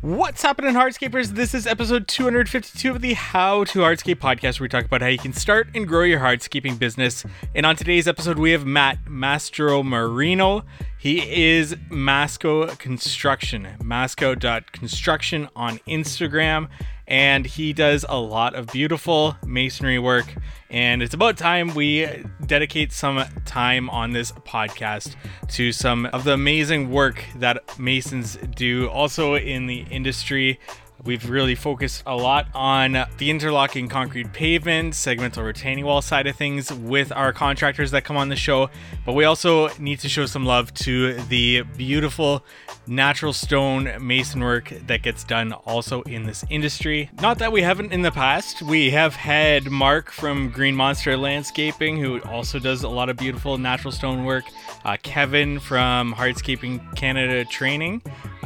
What's happening, Hardscapers? This is episode 252 of the How to Hardscape podcast, where we talk about how you can start and grow your hardscaping business. And on today's episode, we have Matt Mastromarino. He is Masco Construction, masco.construction on Instagram, and he does a lot of beautiful masonry work. And it's about time we dedicate some time on this podcast to some of the amazing work that masons do also in the industry. We've really focused a lot on the interlocking concrete pavement, segmental retaining wall side of things with our contractors that come on the show. But we also need to show some love to the beautiful natural stone mason work that gets done also in this industry. Not that we haven't in the past. We have had Mark from Green Monster Landscaping, who also does a lot of beautiful natural stone work. Kevin from Hardscaping Canada Training.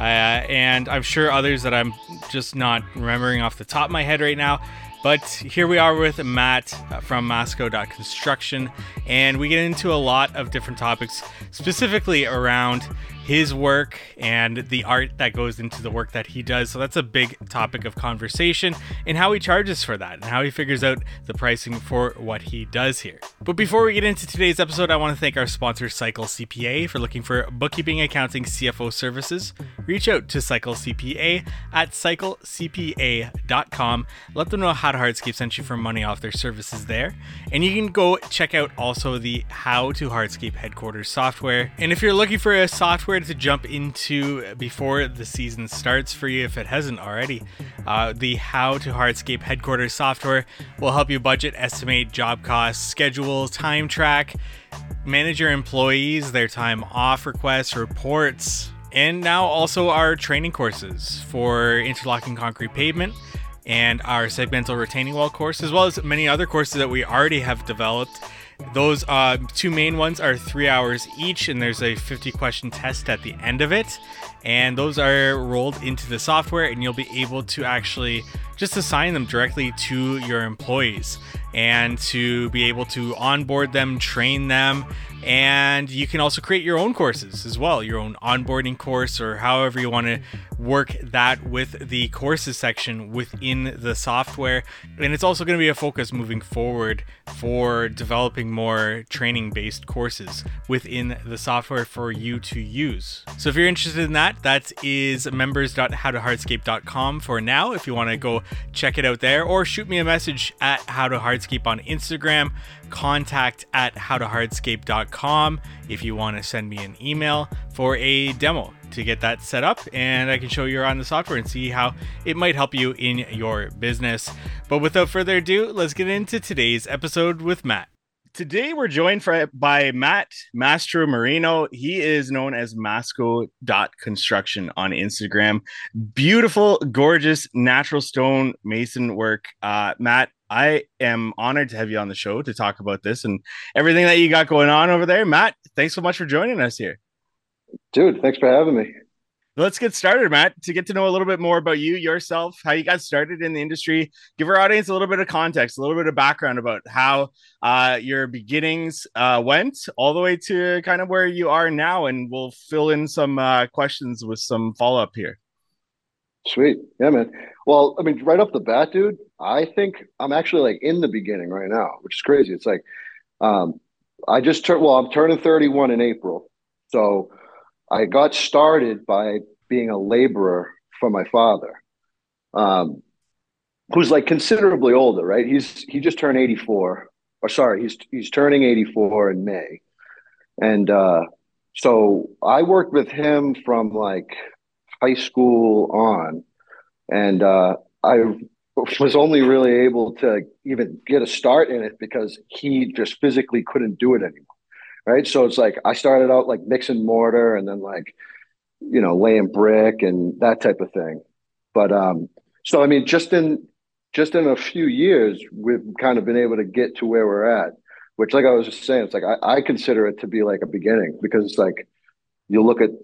And I'm sure others that I'm just not remembering off the top of my head right now. But here we are with Matt from masco.construction, and we get into a lot of different topics, specifically around his work and the art that goes into the work that he does. So that's a big topic of conversation, and how he charges for that and how he figures out the pricing for what he does here. But before we get into today's episode, I want to thank our sponsor, Cycle CPA. For looking for bookkeeping, accounting, CFO services, reach out to Cycle CPA at cyclecpa.com. Let them know How to Hardscape sent you for money off their services there. And you can go check out also the How to Hardscape headquarters software. And if you're looking for a software to jump into before the season starts for you, if it hasn't already, the How to Hardscape headquarters software will help you budget, estimate job costs, schedule, time track, manage your employees, their time off requests, reports, and now also our training courses for interlocking concrete pavement and our segmental retaining wall course, as well as many other courses that we already have developed. Those two main ones are 3 hours each, and there's a 50-question test at the end of it. And those are rolled into the software, and you'll be able to actually just assign them directly to your employees and to be able to onboard them, train them. And you can also create your own courses as well, your own onboarding course, or however you want to work that with the courses section within the software. And it's also going to be a focus moving forward for developing more training-based courses within the software for you to use. So if you're interested in that, that is members.howtohardscape.com for now. If you want to go check it out there, or shoot me a message at howtohardscape on Instagram, contact@howtohardscape.com if you want to send me an email for a demo to get that set up, and I can show you around the software and see how it might help you in your business. But without further ado, let's get into today's episode with Matt. Today we're joined by Matt Mastromarino. He is known as masco.construction on Instagram. Beautiful, gorgeous, natural stone mason work. Matt, I am honored to have you on the show to talk about this and everything that you got going on over there. Matt, thanks so much for joining us here. Dude, thanks for having me. Let's get started, Matt, to get to know a little bit more about you, yourself, how you got started in the industry. Give our audience a little bit of context, a little bit of background about how your beginnings went all the way to kind of where you are now, and we'll fill in some questions with some follow-up here. Sweet. Yeah, man. Well, I mean, right off the bat, dude, I think I'm actually like in the beginning right now, which is crazy. It's like I'm turning 31 in April. So I got started by being a laborer for my father, who's like considerably older, right? He just turned 84, or sorry, he's turning 84 in May. And so I worked with him from like high school on, and I was only really able to even get a start in it because he just physically couldn't do it anymore. Right. So it's like I started out like mixing mortar and then like, laying brick and that type of thing. But so I mean, just in a few years, we've kind of been able to get to where we're at, which, like I was just saying, it's like I consider it to be like a beginning, because it's like you look at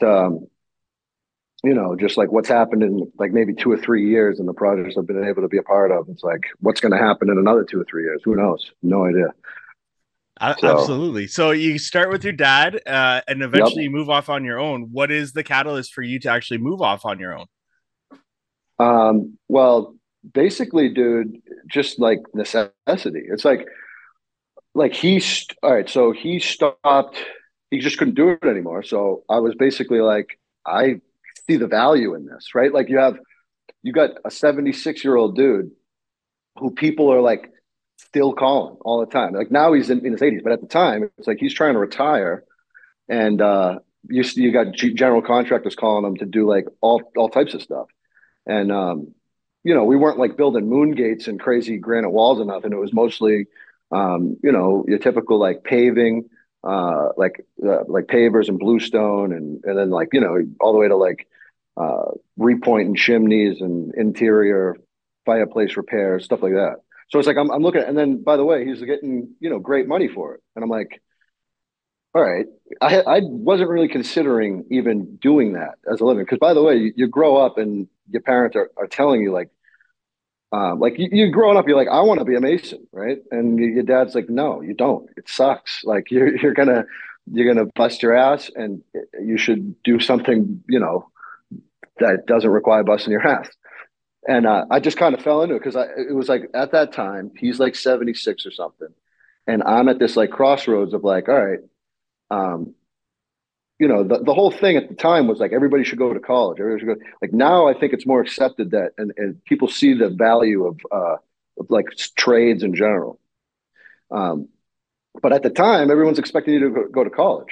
just like what's happened in like maybe 2 or 3 years and the projects I've been able to be a part of. It's like, what's going to happen in another 2 or 3 years? Who knows? No idea. Absolutely. So you start with your dad and eventually you move off on your own. What is the catalyst for you to actually move off on your own? Well, basically, dude, just like necessity. It's like all right, so he stopped, he just couldn't do it anymore. So I was basically like, I see the value in this, right? Like you got a 76-year-old dude who people are like still calling all the time. Like now he's in his 80s, but at the time it's like he's trying to retire, and you got general contractors calling him to do like all types of stuff. And we weren't like building moon gates and crazy granite walls and nothing. It was mostly your typical like paving, like pavers and bluestone, and then like all the way to like repointing chimneys and interior fireplace repairs, stuff like that. So it's like I'm looking at, and then by the way, he's getting great money for it, and I'm like, all right, I wasn't really considering even doing that as a living because by the way, you grow up and your parents are telling you like you growing up, you're like, I want to be a mason, right? And your dad's like, no, you don't. It sucks. Like you're gonna bust your ass, and you should do something, that doesn't require busting your ass. And I just kind of fell into it because it was like at that time he's like 76 or something, and I'm at this like crossroads of like, all right, um, the whole thing at the time was like everybody should go to college. Everybody should go. Like now, I think it's more accepted that, and people see the value of like trades in general. Um, but at the time, everyone's expecting you to go to college.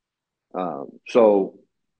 So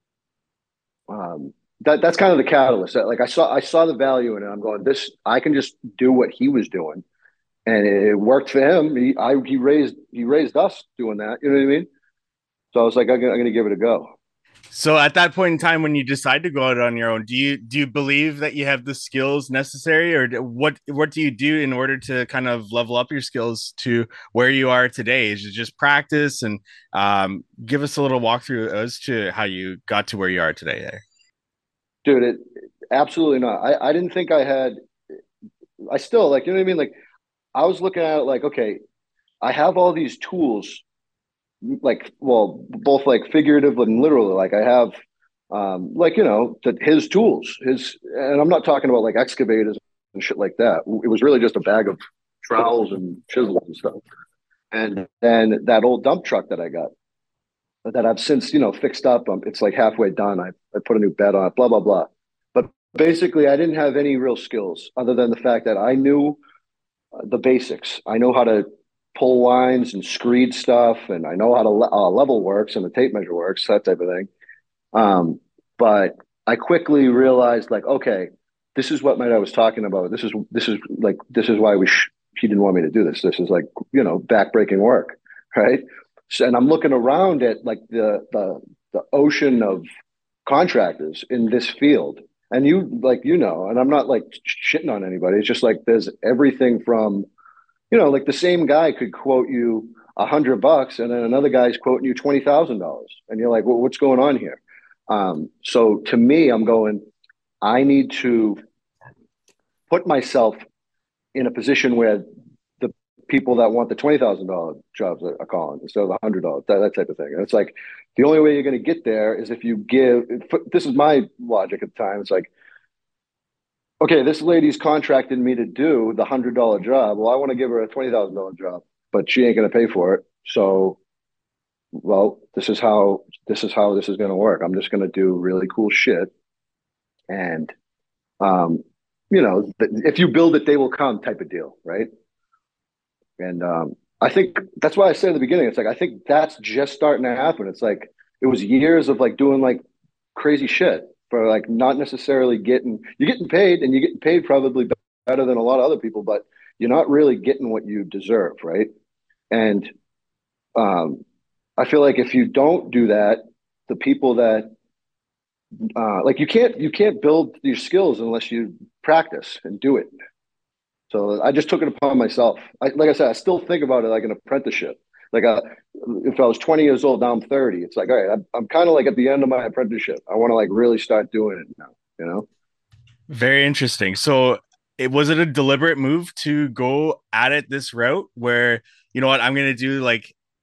that's kind of the catalyst. Like I saw the value in it. I'm going, this I can just do what he was doing, and it worked for him. He raised us doing that. You know what I mean? So I was like, I'm gonna give it a go. So at that point in time, when you decide to go out on your own, do you believe that you have the skills necessary, or what do you do in order to kind of level up your skills to where you are today? Is it just practice, and give us a little walkthrough as to how you got to where you are today? There. Dude, absolutely not. I didn't think I had. I still like, you know what I mean? Like I was looking at it like, okay, I have all these tools, like, well, both like figurative and literally. Like I have, like his tools, and I'm not talking about like excavators and shit like that. It was really just a bag of trowels and chisels and stuff. And then that old dump truck that I got, that I've since fixed up. It's like halfway done. I put a new bed on it. Blah blah blah. But basically, I didn't have any real skills other than the fact that I knew the basics. I know how to pull lines and screed stuff, and I know how to level works and the tape measure works, that type of thing. But I quickly realized, like, okay, this is what my dad was talking about. This is why he didn't want me to do this. This is like backbreaking work, right? So, and I'm looking around at like the ocean of contractors in this field, and and I'm not like shitting on anybody. It's just like there's everything from like the same guy could quote you $100, and then another guy's quoting you $20,000, and you're like, well, what's going on here? So to me, I'm going, I need to put myself in a position where the people that want the $20,000 jobs are calling instead of the $100, that type of thing. And it's like the only way you're going to get there is if you give. This is my logic at the time. It's like, okay, this lady's contracted me to do the $100 job. Well, I want to give her a $20,000 job, but she ain't going to pay for it. So, well, this is going to work. I'm just going to do really cool shit, and um, if you build it, they will come type of deal, right? And I think that's why I said at the beginning, it's like I think that's just starting to happen. It's like it was years of like doing like crazy shit for like not necessarily you're getting paid, and you're getting paid probably better than a lot of other people, but you're not really getting what you deserve, right? And um, I feel like if you don't do that, the people that like you can't build your skills unless you practice and do it. So I just took it upon myself. Like I said, I still think about it like an apprenticeship. Like if I was 20 years old, now I'm 30. It's like, all right, I'm kind of like at the end of my apprenticeship. I want to like really start doing it now, you know? Very interesting. So, was it a deliberate move to go at it this route where, you know what, I'm going to do like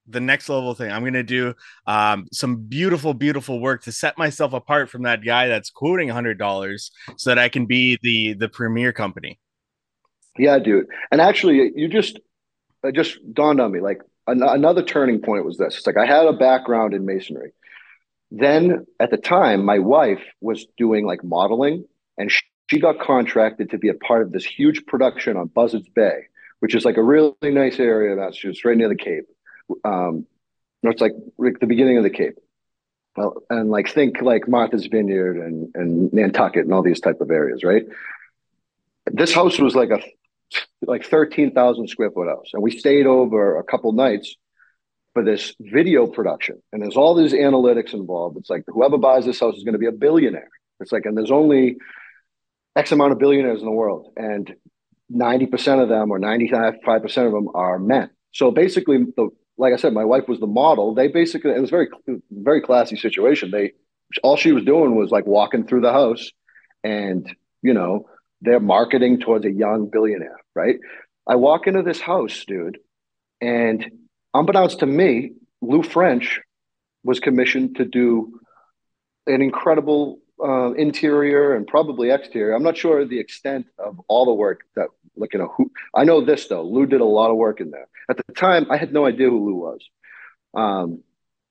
the next level thing. I'm going to do some beautiful, beautiful work to set myself apart from that guy that's quoting $100 so that I can be the premier company. Yeah, dude. And actually, it just dawned on me like another turning point was this. It's like I had a background in masonry. Then at the time, my wife was doing like modeling, and she got contracted to be a part of this huge production on Buzzards Bay, which is like a really nice area of Massachusetts, right near the Cape. Um, it's like the beginning of the Cape. Well, and like think like Martha's Vineyard and Nantucket and all these type of areas, right? This house was like 13,000 square foot house, and we stayed over a couple nights for this video production. And there's all these analytics involved. It's like whoever buys this house is going to be a billionaire. It's like, and there's only X amount of billionaires in the world, and 90% of them or 95% of them are men. So basically, like I said, my wife was the model. They basically, it was very classy situation. All she was doing was like walking through the house, and you know, they're marketing towards a young billionaire, right? I walk into this house, dude, and unbeknownst to me, Lou French was commissioned to do an incredible interior and probably exterior. I'm not sure the extent of all the work that, like, you know, who I know this though. Lou did a lot of work in there. At the time, I had no idea who Lou was, um,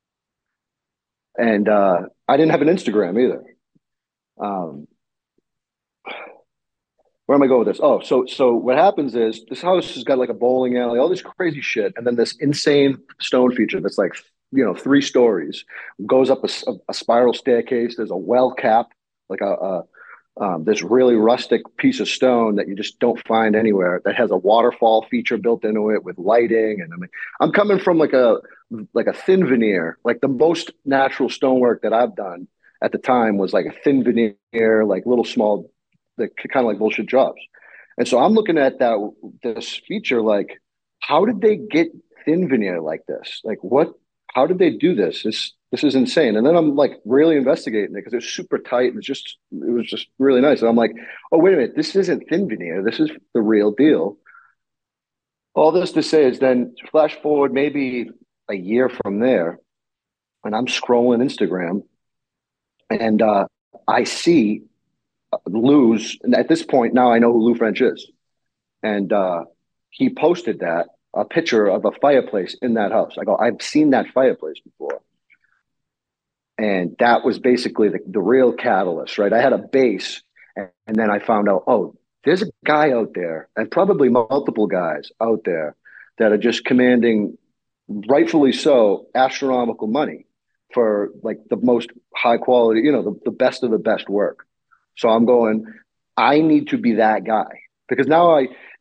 and I didn't have an Instagram either. Um, where am I going with this? Oh, so what happens is this house has got like a bowling alley, all this crazy shit, and then this insane stone feature that's like, you know, 3 stories, goes up a spiral staircase. There's a well cap, like this really rustic piece of stone that you just don't find anywhere. That has a waterfall feature built into it with lighting. And I mean, I'm coming from like a thin veneer, like the most natural stonework that I've done at the time was like a thin veneer, like little small, the kind of like bullshit jobs. And so I'm looking at this feature like, how did they get thin veneer like this? Like what? How did they do this? This is insane. And then I'm like really investigating it because it's super tight and it was just really nice. And I'm like, oh wait a minute, this isn't thin veneer. This is the real deal. All this to say is then flash forward maybe a year from there, and I'm scrolling Instagram, and I see Lou's. And at this point, now I know who Lou French is, and he posted that a picture of a fireplace in that house. I go, I've seen that fireplace before, and that was basically the real catalyst, right? I had a base, and then I found out, oh, there's a guy out there, and probably multiple guys out there that are just commanding, rightfully so, astronomical money for like the most high quality, you know, the best of the best work. So I'm going, I need to be that guy because now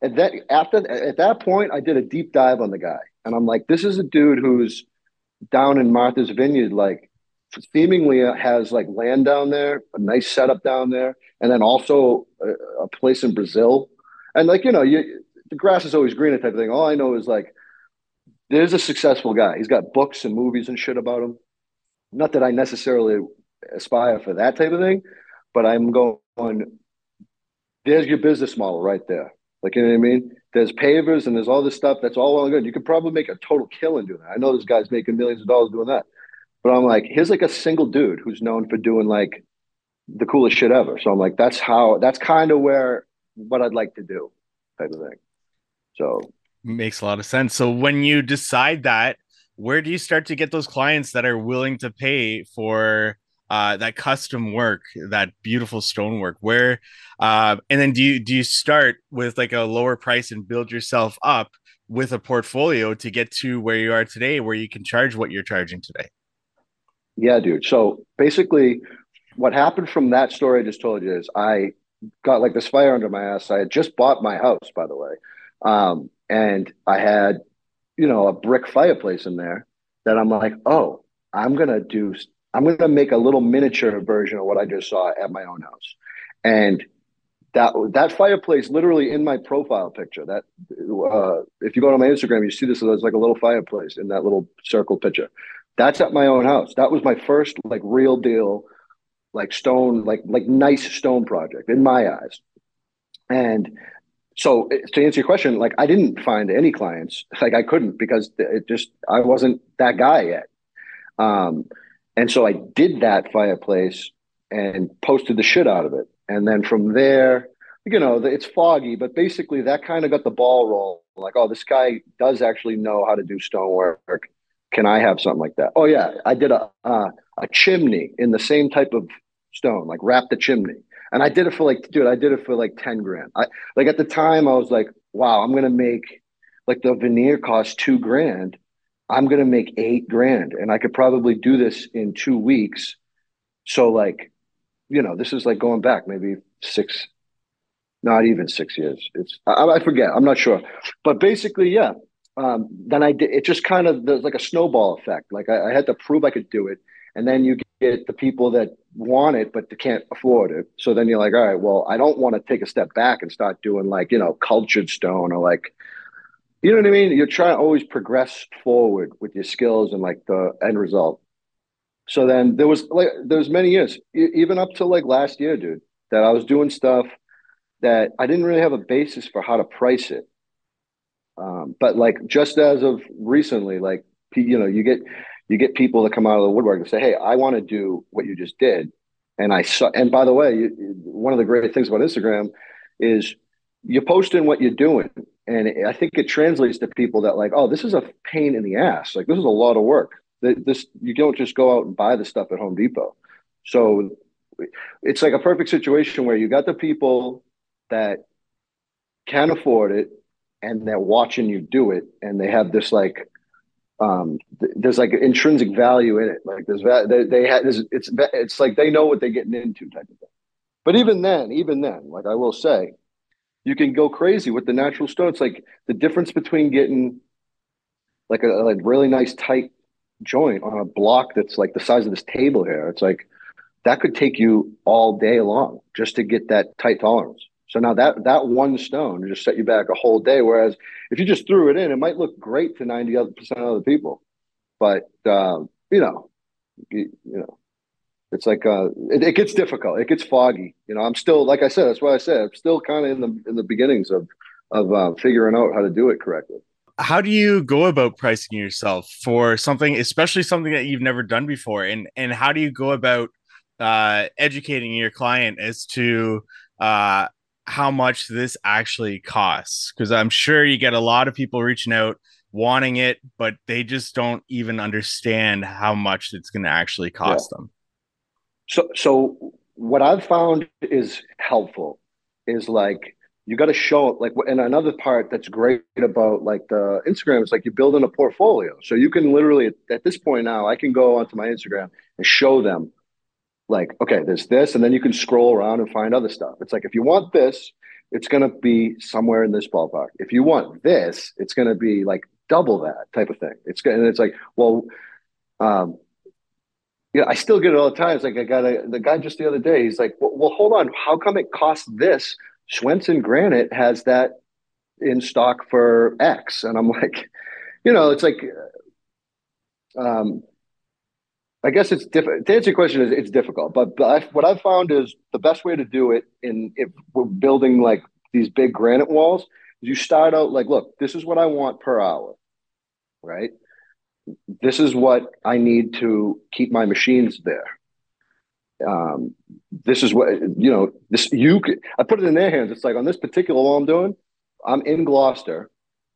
at that point I did a deep dive on the guy, and I'm like, this is a dude who's down in Martha's Vineyard, like seemingly has like land down there, a nice setup down there, and then also a place in Brazil, and like you know, the grass is always greener type of thing. All I know is like there's a successful guy. He's got books and movies and shit about him. Not that I necessarily aspire for that type of thing, but I'm going, there's your business model right there. Like, you know what I mean? There's pavers and there's all this stuff. That's all well and good. You could probably make a total killing doing that. I know this guy's making millions of dollars doing that. But I'm like, here's like a single dude who's known for doing like the coolest shit ever. So I'm like, that's kind of where what I'd like to do type of thing. So Makes a lot of sense. So when you decide that, where do you start to get those clients that are willing to pay for that custom work, that beautiful stonework? Where and then do you start with like a lower price and build yourself up with a portfolio to get to where you are today, where you can charge what you're charging today? yeah, dude. So basically what happened from that story I just told you is I got like this fire under my ass. I had just bought my house, by the way. And I had, you know, a brick fireplace in there that I'm like, oh, I'm gonna make a little miniature version of what I just saw at my own house. And that fireplace literally in my profile picture, that if you go to my Instagram, you see this, there's like a little fireplace in that little circle picture. That's at my own house. That was my first like real deal, like stone, like nice stone project in my eyes. And So to answer your question, like I didn't find any clients, like I couldn't because I wasn't that guy yet. Um, and so I did that fireplace and posted the shit out of it. And then from there, it's foggy, but basically that kind of got the ball rolling. Like, oh, this guy does actually know how to do stonework. Can I have something like that? Oh yeah, I did a chimney in the same type of stone, like wrapped the chimney. And I did it for like, dude, I did it for like 10 grand. I like at the time I was like, wow, I'm gonna make like the veneer cost 2 grand. I'm gonna make 8 grand and I could probably do this in 2 weeks. So like, this is like going back maybe six, not even 6 years. I forget. I'm not sure, but basically, yeah. Then I did. It just kind of there's like a snowball effect. Like I had to prove I could do it, and then you get the people that want it but they can't afford it. So then you're like, all right, well, I don't want to take a step back and start doing like cultured stone or like what I mean. You're trying to always progress forward with your skills and like the end result. So then there was many years, even up to like last year, dude, that I was doing stuff that I didn't really have a basis for how to price it. But like just as of recently, like you get people that come out of the woodwork and say, "Hey, I want to do what you just did." And I saw. And by the way, one of the great things about Instagram is you're posting what you're doing, and I think it translates to people that like, "Oh, this is a pain in the ass. Like this is a lot of work. This you don't just go out and buy the stuff at Home Depot." So it's like a perfect situation where you got the people that can afford it and they're watching you do it and they have this like there's like intrinsic value in it, like they had this, it's like they know what they're getting into type of thing. But even then like I will say you can go crazy with the natural stone. It's like the difference between getting like a like really nice tight joint on a block that's like the size of this table here. It's like that could take you all day long just to get that tight tolerance. So now that one stone just set you back a whole day. Whereas if you just threw it in, it might look great to 90% of the people, but it's like it gets difficult. It gets foggy. I'm still like I said. That's why I said I'm still kind of in the beginnings of figuring out how to do it correctly. How do you go about pricing yourself for something, especially something that you've never done before? And how do you go about educating your client as to uh, how much this actually costs? Because I'm sure you get a lot of people reaching out wanting it, but they just don't even understand how much it's going to actually Yeah. cost them. So what I've found is helpful is like you got to show like and another part that's great about like the Instagram is like you're building a portfolio. So you can literally at this point now I can go onto my Instagram and show them like okay there's this and then you can scroll around and find other stuff. It's like if you want this, it's going to be somewhere in this ballpark. If you want this, it's going to be like double that type of thing. It's like well um, yeah, I still get it all the time. It's like the guy just the other day. He's like, well, hold on. How come it costs this? Swenson Granite has that in stock for X, and I'm like, it's like, um, I guess it's different. To answer your question, is it's difficult, but what I've found is the best way to do it if we're building like these big granite walls is you start out like, look, this is what I want per hour, right? This is what I need to keep my machines there. um, this is what this you could, I put it in their hands. It's like on this particular wall I'm doing, I'm in Gloucester.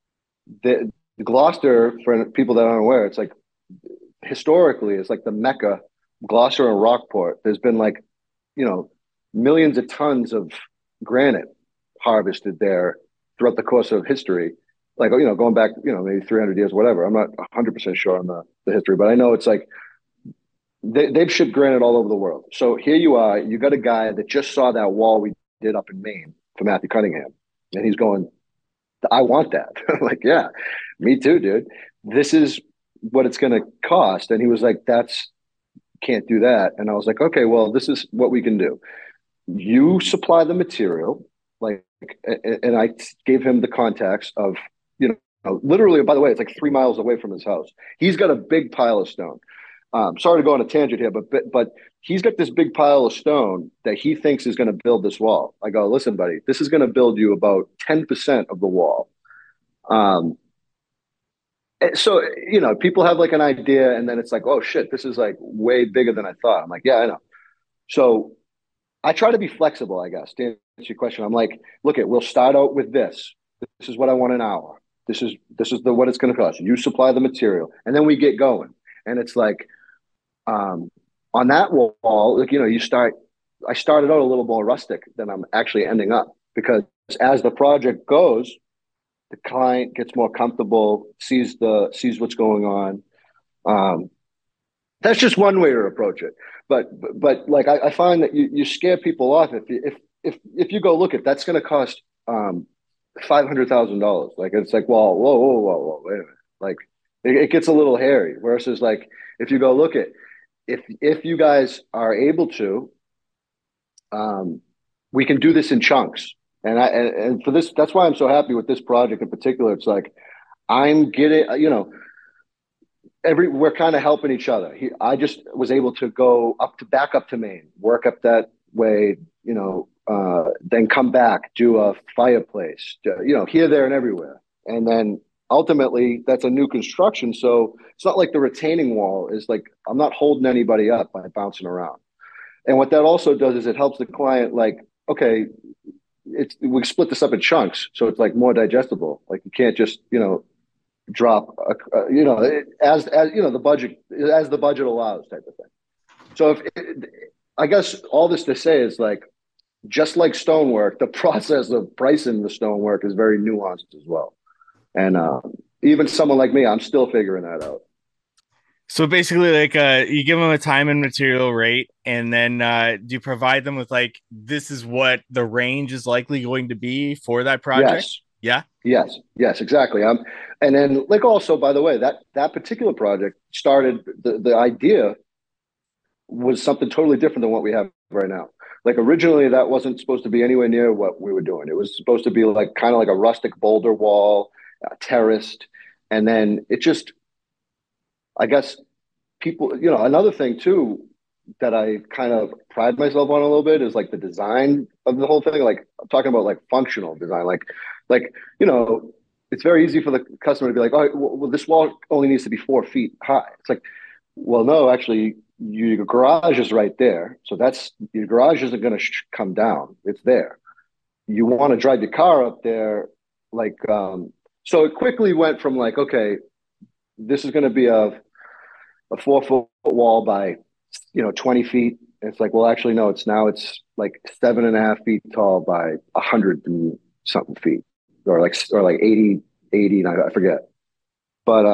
The Gloucester, for people that aren't aware, it's like historically it's like the Mecca, Gloucester and Rockport. There's been like you know millions of tons of granite harvested there throughout the course of history. Like going back maybe 300 years, whatever. I'm not 100% sure on the history, but I know it's like they've shipped granite all over the world. So here you are, you got a guy that just saw that wall we did up in Maine for Matthew Cunningham, and he's going, "I want that." I'm like, yeah, me too, dude. This is what it's going to cost, and he was like, "That's can't do that." And I was like, "Okay, well, this is what we can do. You supply the material, like," and I gave him the context of literally. By the way, it's like 3 miles away from his house. He's got a big pile of stone. sorry to go on a tangent here, but he's got this big pile of stone that he thinks is going to build this wall. I go, listen, buddy, this is going to build you about 10% of the wall. Um, so people have like an idea, and then it's like, oh shit, this is like way bigger than I thought. I'm like, yeah, I know. So I try to be flexible, I guess, to answer your question. I'm like, look, we'll start out with this. This is what I want an hour. This is the what it's going to cost. You supply the material, and then we get going. And it's like, um, on that wall, like you start. I started out a little more rustic than I'm actually ending up because as the project goes, the client gets more comfortable, sees what's going on. Um, that's just one way to approach it. But like I find that you scare people off if you go look at that's going to cost $500,000. Like it's like whoa, wait a minute. Like it gets a little hairy. Versus like if you go look at if you guys are able to, um, we can do this in chunks. And for this, that's why I'm so happy with this project in particular. It's like I'm getting, we're kind of helping each other. I just was able to go back up to Maine, work up that way, then come back, do a fireplace, here, there, and everywhere, and then ultimately that's a new construction. So it's not like the retaining wall is like I'm not holding anybody up by bouncing around. And what that also does is it helps the client like, okay, we split this up in chunks, so it's like more digestible. Like you can't just drop as the budget allows type of thing. So I guess all this to say is like just like stonework, the process of pricing the stonework is very nuanced as well. And even someone like me, I'm still figuring that out. So basically, like, you give them a time and material rate, and then do you provide them with like this is what the range is likely going to be for that project? Yes, Yeah. yes, exactly. And then like also, by the way, that particular project started the idea was something totally different than what we have right now. Like originally, that wasn't supposed to be anywhere near what we were doing. It was supposed to be like kind of like a rustic boulder wall, terraced, and then it just, I guess, people. Another thing too that I kind of pride myself on a little bit is like the design of the whole thing. Like I'm talking about like functional design, like it's very easy for the customer to be like, oh, well, this wall only needs to be 4 feet high. It's like, well, no, actually, your garage is right there. So that's your garage isn't going to come down. It's there. You want to drive your car up there, like so it quickly went from like, okay, this is going to be a 4 foot wall by 20 feet. It's like, well, actually, no, it's like 7.5 feet tall by 100 and something feet, or like 80, I forget. But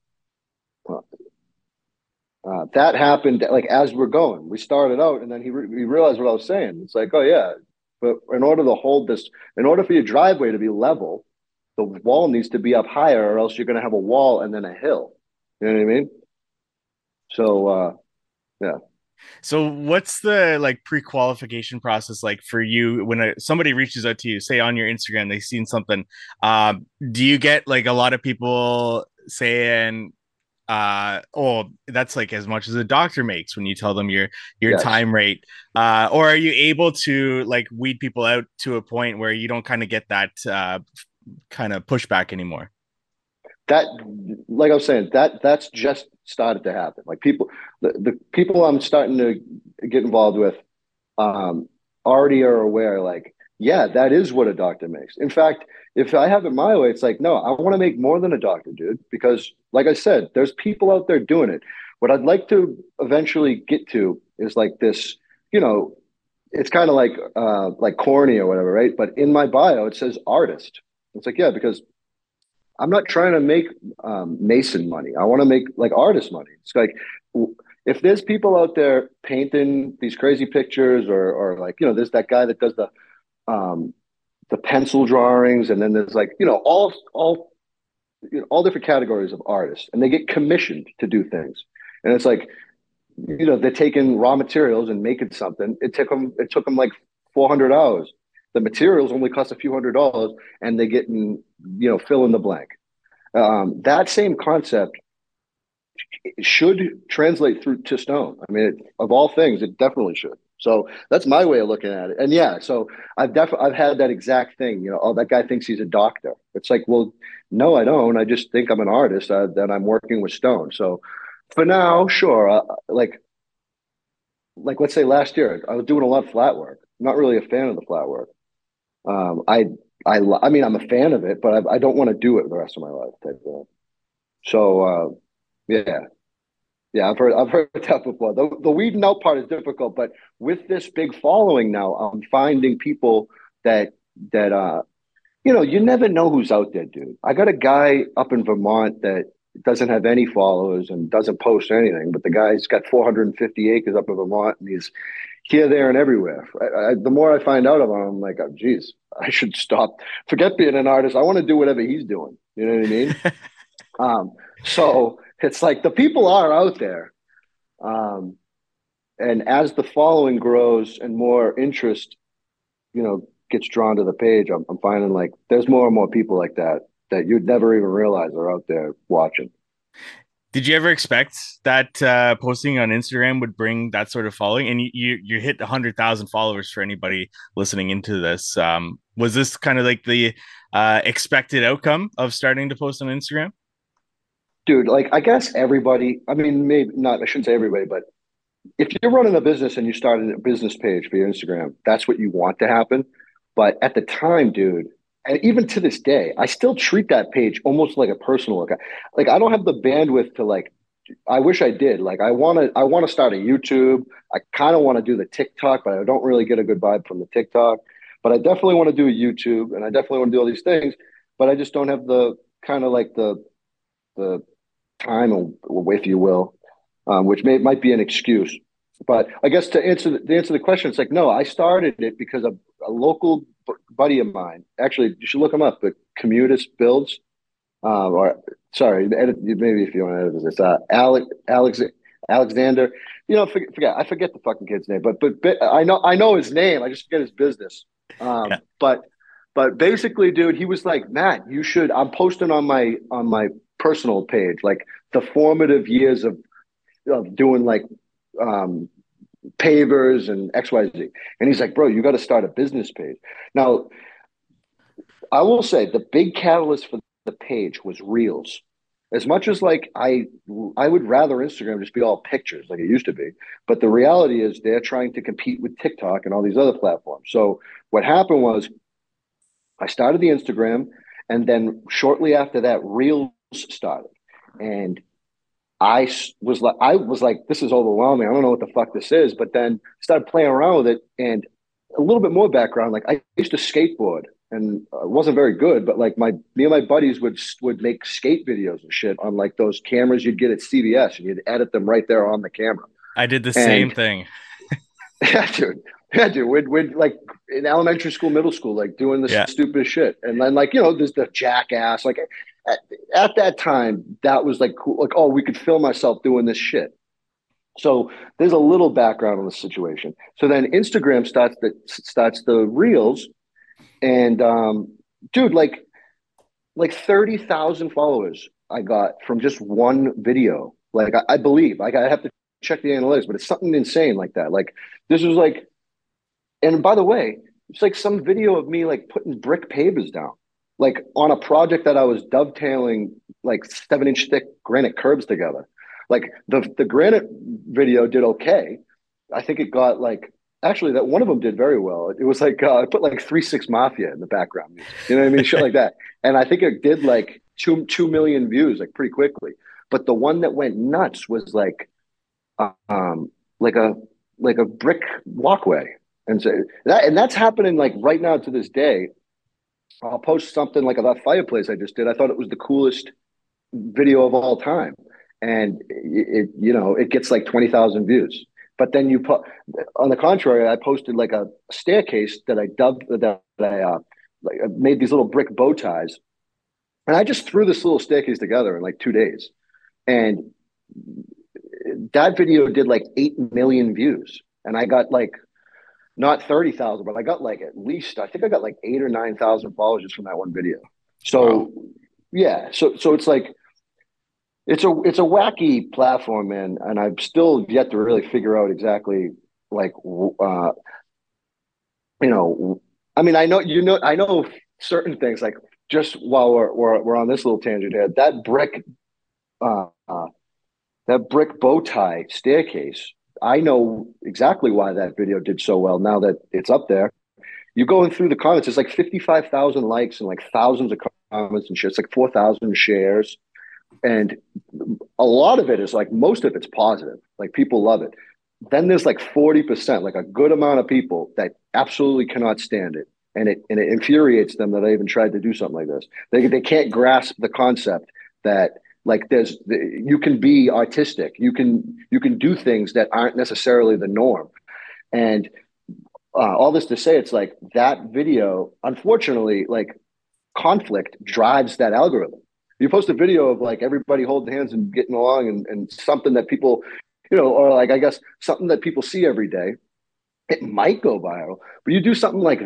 that happened like as we're going. We started out, and then he realized what I was saying. It's like, oh yeah, but in order to hold this, in order for your driveway to be level, the wall needs to be up higher, or else you're going to have a wall and then a hill. You know what I mean? So yeah. So what's the like pre-qualification process like for you when somebody reaches out to you, say on your Instagram, they've seen something? Do you get like a lot of people saying, oh, that's like as much as a doctor makes when you tell them your Yes. time rate? Or are you able to like weed people out to a point where you don't kind of get that kind of pushback anymore? That, like I was saying, that's just started to happen. Like the people I'm starting to get involved with, um, already are aware. Like, yeah, that is what a doctor makes. In fact, if I have it my way, it's like, no, I want to make more than a doctor, dude. Because, like I said, there's people out there doing it. What I'd like to eventually get to is like this. You know, it's kind of like corny or whatever, right? But in my bio, it says artist. It's like, yeah, because I'm not trying to make Mason money. I want to make like artist money. It's like if there's people out there painting these crazy pictures, or like there's that guy that does um, the pencil drawings, and then there's like all different categories of artists, and they get commissioned to do things, and it's like they're taking raw materials and making something. It took them like 400 hours. The materials only cost a few $100s, and they get in fill in the blank. That same concept it should translate through to stone. I mean, of all things, it definitely should. So that's my way of looking at it. And yeah, so I've had that exact thing. You know, oh, that guy thinks he's a doctor. It's like, well, no, I don't. I just think I'm an artist that I'm working with stone. So for now, sure. Like let's say last year, I was doing a lot of flat work. I'm not really a fan of the flat work. Um, I I mean, I'm a fan of it, but I don't want to do it the rest of my life. Type of thing. So yeah, yeah, I've heard that before. The weeding out part is difficult, but with this big following now, I'm finding people that that you never know who's out there, dude. I got a guy up in Vermont that doesn't have any followers and doesn't post anything, but the guy's got 450 acres up in Vermont, and he's here, there, and everywhere. The more I find out about him, I'm like, oh, geez, I should stop. Forget being an artist. I want to do whatever he's doing. You know what I mean? Um, so it's like the people are out there. Um, and as the following grows and more interest, gets drawn to the page, I'm finding like there's more and more people like that you'd never even realize are out there watching. Did you ever expect that posting on Instagram would bring that sort of following? And you hit 100,000 followers for anybody listening into this. Was this kind of like the expected outcome of starting to post on Instagram? Dude, like I guess everybody, I mean, maybe not, I shouldn't say everybody, but if you're running a business and you started a business page for your Instagram, that's what you want to happen. But at the time, dude, and even to this day, I still treat that page almost like a personal account. Like I don't have the bandwidth to like. I wish I did. Like I want to start a YouTube. I kind of want to do the TikTok, but I don't really get a good vibe from the TikTok. But I definitely want to do a YouTube, and I definitely want to do all these things. But I just don't have the kind of like the time, if you will, which might be an excuse. But I guess to answer the question, it's like no, I started it because a local buddy of mine. Actually, you should look him up. But Commutus Builds, or sorry, maybe if you want to edit this, Alexander. I forget the fucking kid's name, but I know his name. I just forget his business. Yeah. But basically, dude, he was like, Matt, you should. I'm posting on my personal page, like the formative years of doing like um, pavers and XYZ. And he's like, bro, you got to start a business page. Now, I will say the big catalyst for the page was Reels. As much as like I would rather Instagram just be all pictures like it used to be, but the reality is they're trying to compete with TikTok and all these other platforms. So what happened was I started the Instagram, and then shortly after that, Reels started, and I was like, this is overwhelming. I don't know what the fuck this is. But then started playing around with it, and a little bit more background. Like I used to skateboard, and it wasn't very good, but like me and my buddies would make skate videos and shit on like those cameras you'd get at CVS, and you'd edit them right there on the camera. I did the same And thing. yeah, dude. Yeah, dude. We'd like in elementary school, middle school, like doing the Yeah. stupidest shit. And then like, there's the jackass. Like at, at that time, that was like cool. Like, oh, we could film myself doing this shit. So there's a little background on the situation. So then Instagram starts the reels, and dude, like 30,000 followers I got from just one video. Like I believe I have to check the analytics, but it's something insane like that. Like this was like, and by the way, it's like some video of me like putting brick pavers down, like on a project that I was dovetailing like 7-inch thick granite curbs together. Like the granite video did okay. I think it got like actually that one of them did very well. It was like I put like 3 6 Mafia in the background music. You know what I mean? Shit like that. And I think it did like two million views like pretty quickly. But the one that went nuts was um like a brick walkway. And so that's happening like right now to this day. I'll post something like that fireplace I just did. I thought it was the coolest video of all time, and it gets like 20,000 views. But then you put on the contrary, I posted like a staircase that I dubbed that I made these little brick bow ties, and I just threw this little staircase together in like 2 days, and that video did like 8 million views, and I got like not 30,000, but I got like at least I think I got like 8 or 9,000 followers just from that one video. Wow. So yeah, so it's like it's a wacky platform, man, and I've still yet to really figure out exactly like you know, I mean, I know certain things like just while we're on this little tangent here, uh, uh, that brick bow tie staircase. I know exactly why that video did so well now that it's up there. You going through the comments, it's like 55,000 likes and like thousands of comments and shit. It's like 4,000 shares. And a lot of it is like most of it's positive. Like people love it. Then there's like 40%, like a good amount of people that absolutely cannot stand it. And it infuriates them that I even tried to do something like this. They can't grasp the concept that like you can be artistic. You can do things that aren't necessarily the norm. And all this to say, it's like that video, unfortunately, like conflict drives that algorithm. You post a video of like everybody holding hands and getting along and something that people, or like I guess something that people see every day, it might go viral. But you do something like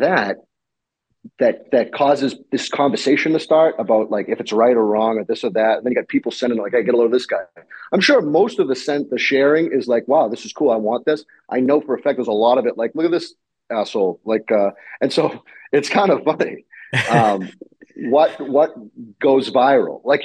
that causes this conversation to start about like if it's right or wrong or this or that. And then you got people sending like, "Hey, get a load of this guy." I'm sure most of the sharing is like, "Wow, this is cool. I want this." I know for a fact there's a lot of it like, "Look at this asshole." And so it's kind of funny. Um, what goes viral? Like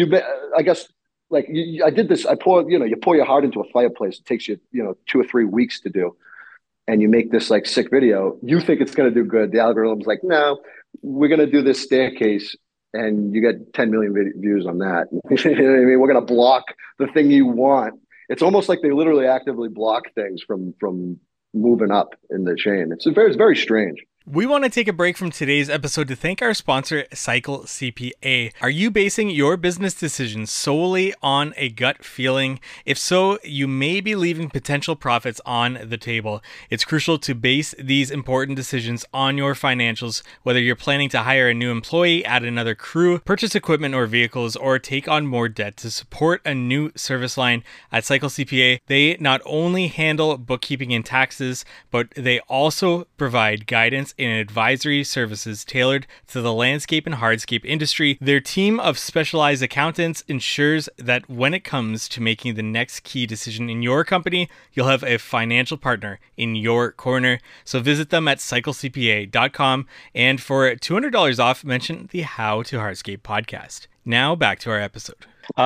I guess like I did this. You pour your heart into a fireplace. It takes you 2 or 3 weeks to do, and you make this like sick video, you think it's going to do good. The algorithm's like, no, we're going to do this staircase, and you get 10 million views on that. You know what I mean? We're going to block the thing you want. It's almost like they literally actively block things from moving up in the chain. It's very strange. We want to take a break from today's episode to thank our sponsor, Cycle CPA. Are you basing your business decisions solely on a gut feeling? If so, you may be leaving potential profits on the table. It's crucial to base these important decisions on your financials, whether you're planning to hire a new employee, add another crew, purchase equipment or vehicles, or take on more debt to support a new service line. At Cycle CPA, they not only handle bookkeeping and taxes, but they also provide guidance in advisory services tailored to the landscape and hardscape industry. Their team of specialized accountants ensures that when it comes to making the next key decision in your company, you'll have a financial partner in your corner. So visit them at cyclecpa.com, and for $200 off, mention the How to Hardscape podcast. Now back to our episode.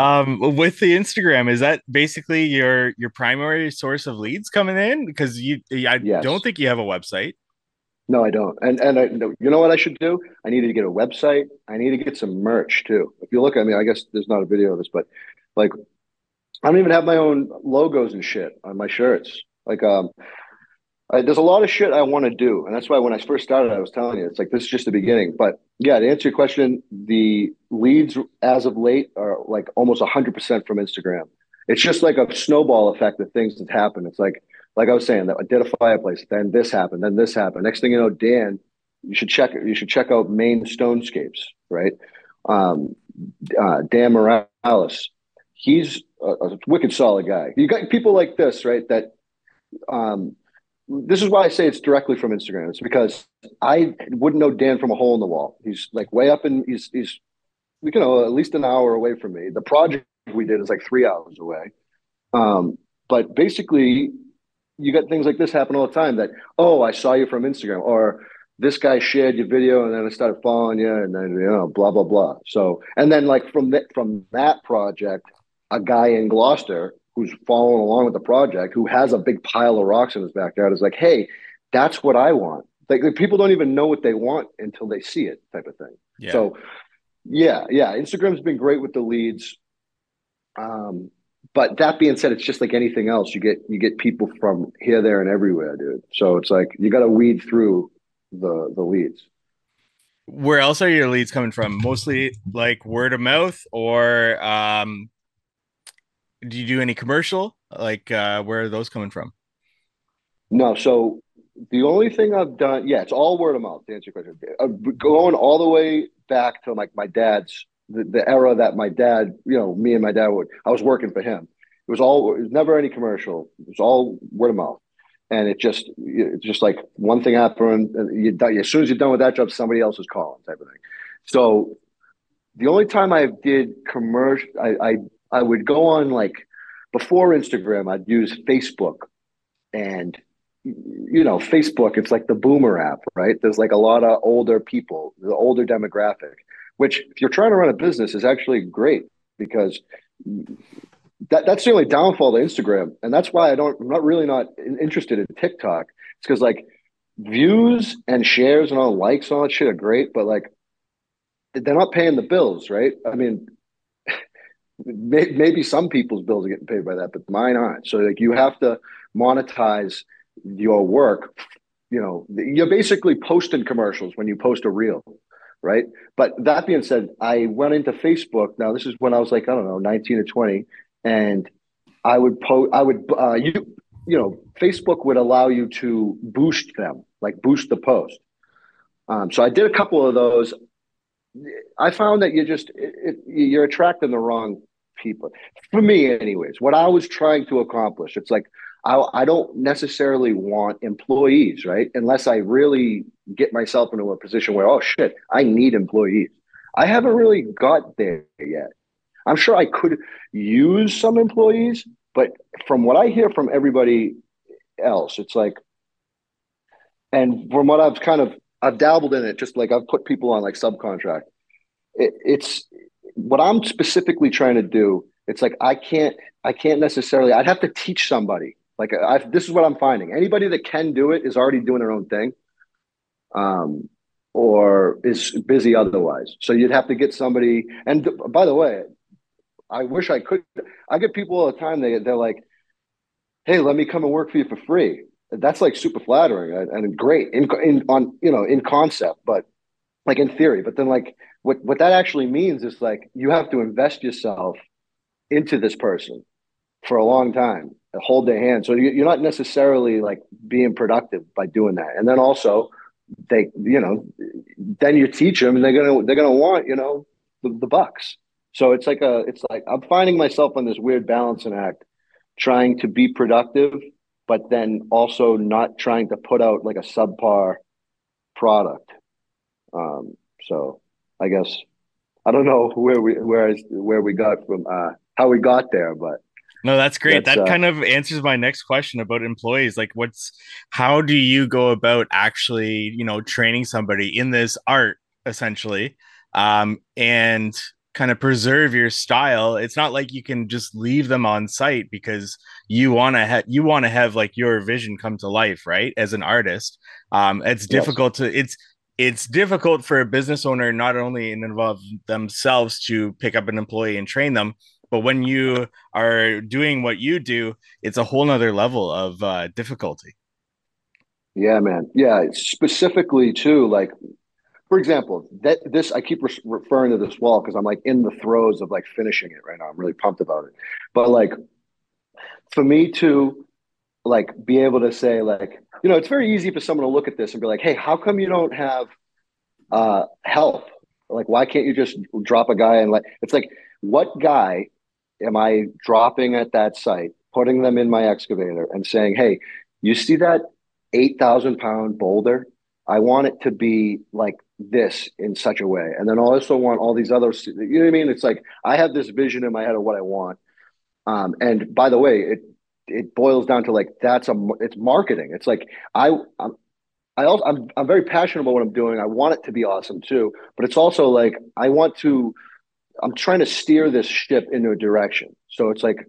With the Instagram, is that basically your primary source of leads coming in? Because I Yes. don't think you have a website. No, I don't. And you know what I should do? I need to get a website. I need to get some merch too. If you look at me, I guess there's not a video of this, but like I don't even have my own logos and shit on my shirts. Like there's a lot of shit I want to do, and that's why when I first started, I was telling you, it's like this is just the beginning. But yeah, to answer your question, the leads as of late are like almost 100% from Instagram. It's just like a snowball effect of things that happen. It's like I was saying, that I did a fireplace, then this happened, then this happened. Next thing you know, Dan, you should check out Maine Stonescapes, right? Um, Dan Morales, he's a wicked solid guy. You got people like this, right? That um, this is why I say it's directly from Instagram. It's because I wouldn't know Dan from a hole in the wall. He's like way up in he's at least an hour away from me. The project we did is like 3 hours away. But basically, you got things like this happen all the time. That I saw you from Instagram, or this guy shared your video, and then I started following you, and then blah blah blah. So, and then like from that project, a guy in Gloucester who's following along with the project, who has a big pile of rocks in his backyard, is like, hey, that's what I want. Like people don't even know what they want until they see it, type of thing. Yeah. So yeah. Instagram's been great with the leads. But that being said, it's just like anything else. You get people from here, there, and everywhere, dude. So it's like you got to weed through the leads. Where else are your leads coming from? Mostly like word of mouth, or do you do any commercial? Like where are those coming from? No, so the only thing I've done, yeah, it's all word of mouth. To answer your question, going all the way back to like my dad's the era that my dad, me and my dad I was working for him. It was never any commercial. It was all word of mouth. And it's just like one thing happened, and as soon as you're done with that job, somebody else is calling, type of thing. So the only time I did commercial, I would go on like before Instagram, I'd use Facebook and Facebook, it's like the boomer app, right? There's like a lot of older people, the older demographic, which if you're trying to run a business is actually great because that's the only downfall to Instagram. And that's why I'm not really not interested in TikTok. It's because like views and shares and all likes and all that shit are great, but like they're not paying the bills, right? I mean, maybe some people's bills are getting paid by that, but mine aren't. So like you have to monetize your work. You're basically posting commercials when you post a reel, right? But that being said, I went into Facebook. Now this is when I was like, I don't know, 19 or 20, and I would post. I would Facebook would allow you to boost them, like boost the post. So I did a couple of those. I found that you're attracting the wrong people. For me, anyways, what I was trying to accomplish, it's like I don't necessarily want employees, right? Unless I really get myself into a position where, oh shit, I need employees. I haven't really got there yet. I'm sure I could use some employees, but from what I hear from everybody else, it's like, and from what I've dabbled in it, just like I've put people on like subcontract. It's what I'm specifically trying to do. It's like I can't necessarily. I'd have to teach somebody. Like this is what I'm finding. Anybody that can do it is already doing their own thing, um, or is busy otherwise. So you'd have to get somebody. And by the way, I wish I could. I get people all the time. They're like, "Hey, let me come and work for you for free." That's like super flattering and great in concept, but like in theory. But then like what that actually means is like you have to invest yourself into this person for a long time, hold their hand. So you're not necessarily like being productive by doing that. And then also they, then you teach them and they're gonna want, the bucks. So it's like I'm finding myself on this weird balancing act, trying to be productive, but then also not trying to put out like a subpar product. So I guess I don't know where we got from how we got there, but No, that's great. that's That kind of answers my next question about employees. Like, how do you go about actually, training somebody in this art essentially, and kind of preserve your style? It's not like you can just leave them on site because you want to have like your vision come to life, right? As an artist, it's yes. difficult to it's difficult for a business owner not only in involve themselves to pick up an employee and train them, but when you are doing what you do, it's a whole nother level of difficulty. Yeah, man. Yeah, specifically too, like for example, that this I keep referring to this wall because I'm like in the throes of like finishing it right now. I'm really pumped about it. But like for me to like be able to say like, it's very easy for someone to look at this and be like, "Hey, how come you don't have help? Like why can't you just drop a guy and like it's like what guy am I dropping at that site, putting them in my excavator and saying, hey, you see that 8,000 pound boulder? I want it to be like this in such a way. And then I also want all these other, you know what I mean? It's like I have this vision in my head of what I want. And by the way, it boils down to like it's marketing. It's like I'm I'm very passionate about what I'm doing. I want it to be awesome too, but it's also like I'm trying to steer this ship into a direction. So it's like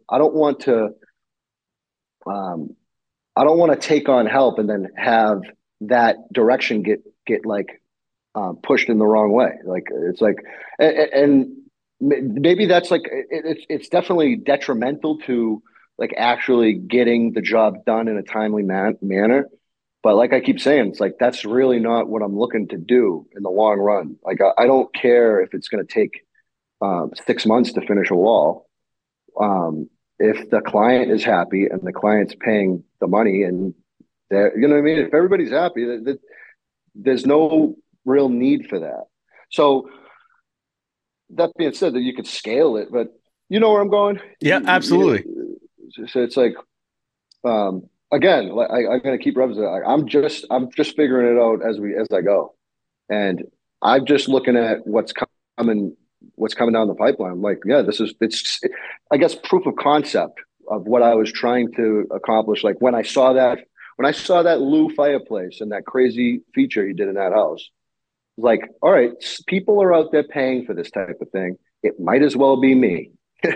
um, I don't want to take on help and then have that direction get like pushed in the wrong way. Like it's like, and maybe that's like it's definitely detrimental to like actually getting the job done in a timely manner. But like I keep saying, it's like that's really not what I'm looking to do in the long run. Like I don't care if it's going to take 6 months to finish a wall. If the client is happy and the client's paying the money and they're, you know what I mean? If everybody's happy, there's no real need for that. So that being said, that you could scale it, but you know where I'm going. Yeah, absolutely. So it's like, again, like I'm gonna keep representing. I'm just figuring it out as I go, and I'm just looking at what's coming what's coming down the pipeline. I'm like, yeah, it's I guess proof of concept of what I was trying to accomplish. Like when I saw that Lou fireplace and that crazy feature he did in that house, like, all right, people are out there paying for this type of thing. It might as well be me.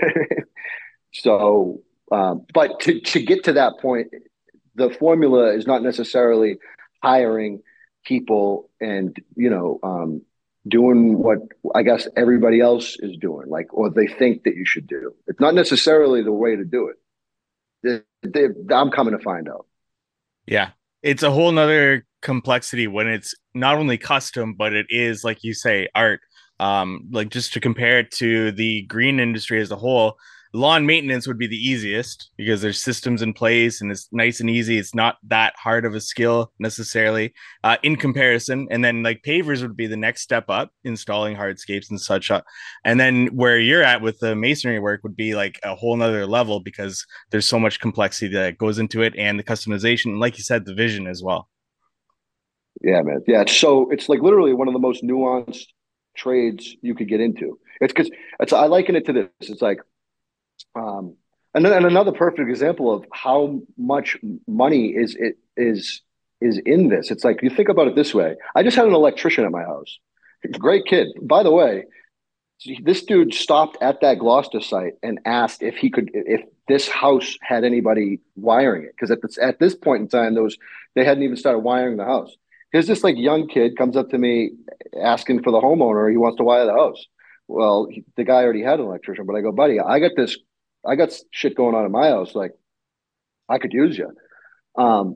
So, but to get to that point, the formula is not necessarily hiring people and doing what I guess everybody else is doing, like, or they think that you should do. It's not necessarily the way to do it. I'm coming to find out. Yeah. It's a whole nother complexity when it's not only custom, but it is, like you say, art. Like just to compare it to the green industry as a whole, lawn maintenance would be the easiest because there's systems in place and it's nice and easy. It's not that hard of a skill necessarily in comparison. And then like pavers would be the next step up, installing hardscapes and such. And then where you're at with the masonry work would be like a whole nother level because there's so much complexity that goes into it and the customization. And like you said, the vision as well. Yeah, man. Yeah, it's like literally one of the most nuanced trades you could get into. It's because it's I liken it to this. It's like Um, and another perfect example of how much money is in this. It's like you think about it this way. I just had an electrician at my house. Great kid. By the way, this dude stopped at that Gloucester site and asked if this house had anybody wiring it because at this point in time, they hadn't even started wiring the house. Here's this like young kid comes up to me asking for the homeowner. He wants to wire the house. Well, the guy already had an electrician, but I go, buddy, I got shit going on in my house. Like I could use you. Um,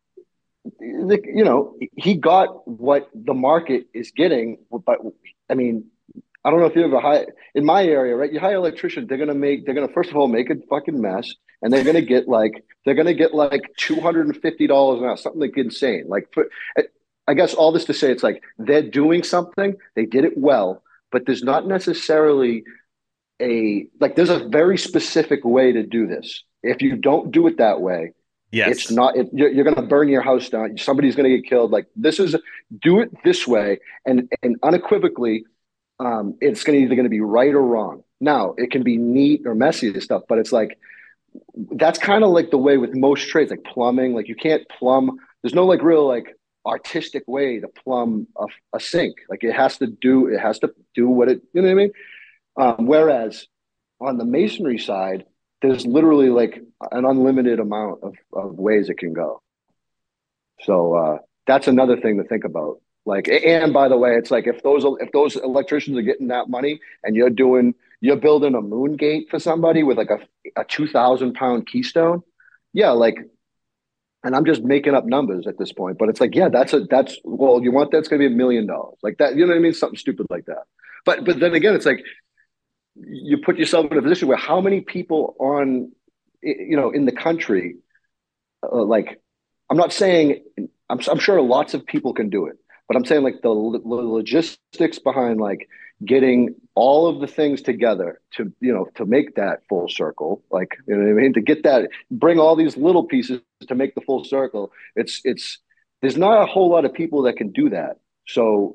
he got what the market is getting, but I mean, I don't know if you ever hire in my area, right? You hire an electrician, they're gonna first of all make a fucking mess, and they're gonna get like $250 an hour, something like insane. I guess all this to say, it's like they're doing something, they did it well, but there's not necessarily there's a very specific way to do this. If you don't do it that way, it's Yes. not you're going to burn your house down. Somebody's going to get killed. Like this is do it this way, and unequivocally, it's either going to be right or wrong. Now it can be neat or messy and stuff, but it's like that's kind of like the way with most trades, like plumbing. Like you can't plumb. There's no like real like artistic way to plumb a sink. Like it has to do what it. You know what I mean? Whereas on the masonry side, there's literally like an unlimited amount of ways it can go. So that's another thing to think about. Like, and by the way, it's like if those electricians are getting that money and you're building a moon gate for somebody with like a 2,000 pound keystone, yeah, like, and I'm just making up numbers at this point, but it's like, yeah, that's well, you want that's going to be $1 million, like that, you know what I mean? Something stupid like that. But then again, it's like you put yourself in a position where how many people in the country like I'm not saying I'm sure lots of people can do it, but I'm saying like the logistics behind like getting all of the things together to make that full circle, like you know what I mean, to get that, bring all these little pieces to make the full circle. It's there's not a whole lot of people that can do that. So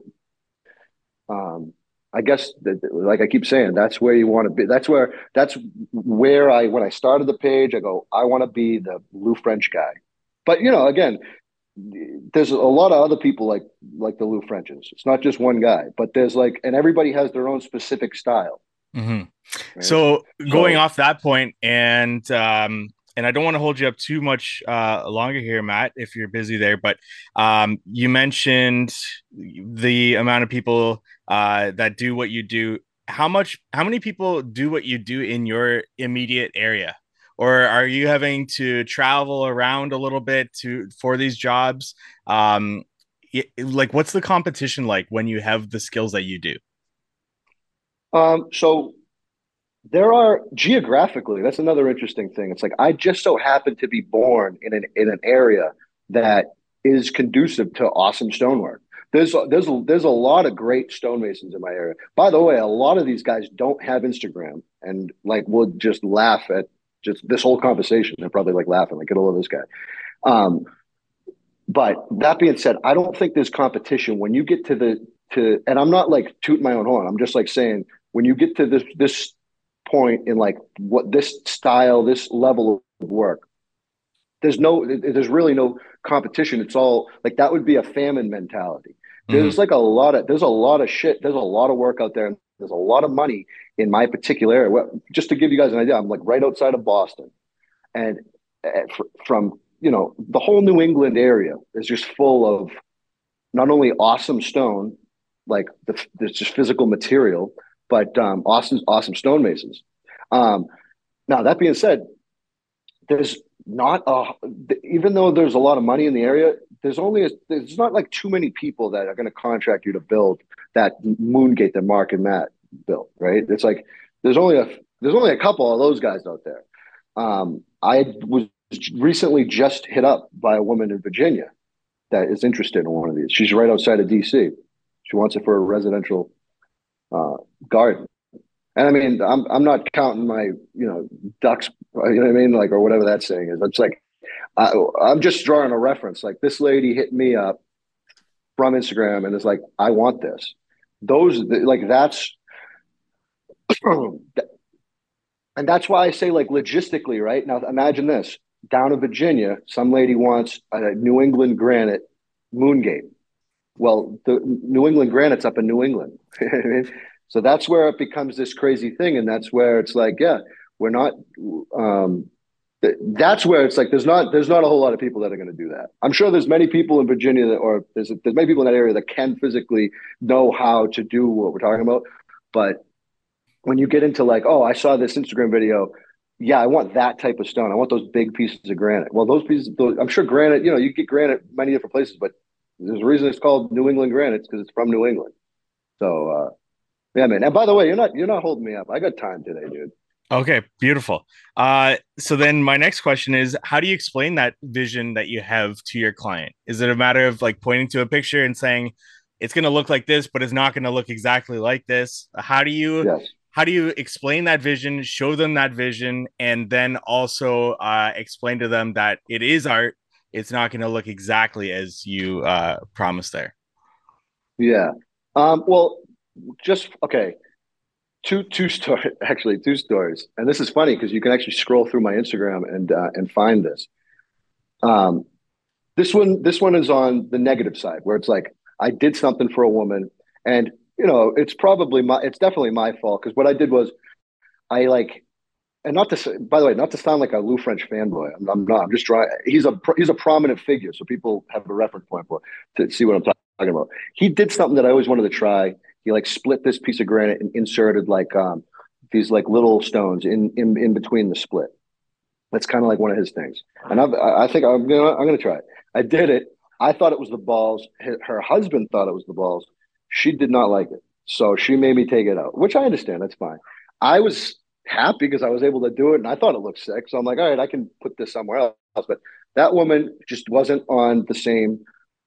um I guess like I keep saying, that's where you want to be. That's where when I started the page, I go, I want to be the Lou French guy. But again, there's a lot of other people like the Lou Frenches. It's not just one guy, but there's like, and everybody has their own specific style, Mm-hmm. right? So going So off that point, and I don't want to hold you up too much longer here, Matt, if you're busy there, but you mentioned the amount of people that do what you do. How many people do what you do in your immediate area? Or are you having to travel around a little bit for these jobs? Like, what's the competition like when you have the skills that you do? so there are geographically, that's another interesting thing. It's like I just so happen to be born in an area that is conducive to awesome stonework. There's a lot of great stonemasons in my area. By the way, a lot of these guys don't have Instagram and like will just laugh at just this whole conversation. They're probably like laughing, like get a load of this guy. Um, but that being said, I don't think there's competition when you get and I'm not like tooting my own horn. I'm just like saying when you get to this point in like what this style, this level of work, there's really no competition. It's all like that would be a famine mentality. Hmm. There's a lot of shit. There's a lot of work out there. And there's a lot of money in my particular area. Well, just to give you guys an idea, I'm like right outside of Boston, and from the whole New England area is just full of not only awesome stone, like there's just physical material, but awesome stonemasons. Um, Now that being said, there's not a even though there's a lot of money in the area, there's not like too many people that are going to contract you to build that Moongate that Mark and Matt built, right? It's like there's only a there's only a couple of those guys out there. I was recently just hit up by a woman in Virginia that is interested in one of these. She's right outside of DC. She wants it for a residential uh, garden. And I mean, I'm not counting my ducks, you know what I mean, like or whatever that saying is. It's like I'm just drawing a reference. Like this lady hit me up from Instagram and is like, I want this. Those like that's and that's why I say like logistically, right? Now imagine this. Down in Virginia, some lady wants a New England granite Moongate. Well, the New England granite's up in New England. So that's where it becomes this crazy thing. And that's where it's like, yeah, we're not um that's where it's like there's not a whole lot of people that are going to do that. I'm sure there's many people in Virginia that, or there's many people in that area that can physically know how to do what we're talking about. But when you get into like, oh, I saw this Instagram video, yeah, I want that type of stone. I want those big pieces of granite. Well, I'm sure granite, you get granite many different places, but there's a reason it's called New England granite because it's from New England. So yeah, man. And by the way, you're not holding me up. I got time today, dude. Okay, beautiful. So then my next question is, how do you explain that vision that you have to your client? Is it a matter of like pointing to a picture and saying it's going to look like this, but it's not going to look exactly like this? Yes. How do you explain that vision, show them that vision, and then also explain to them that it is art. It's not going to look exactly as you promised there. Yeah. Well, just okay. Two stories actually, two stories, and this is funny because you can actually scroll through my Instagram and find this. Um, this one is on the negative side where it's like I did something for a woman, and it's definitely my fault because what I did was I like and not to say, by the way, not to sound like a Lou French fanboy. I'm not. I'm just trying. He's a prominent figure, so people have a reference point for to see what I'm talking about. He did something that I always wanted to try. He like split this piece of granite and inserted like these like little stones in between the split. That's kind of like one of his things. And I think I'm gonna try it. I did it. I thought it was the balls. Her husband thought it was the balls. She did not like it, so she made me take it out, which I understand. That's fine. I was happy because I was able to do it, and I thought it looked sick. So I'm like, all right, I can put this somewhere else. But that woman just wasn't on the same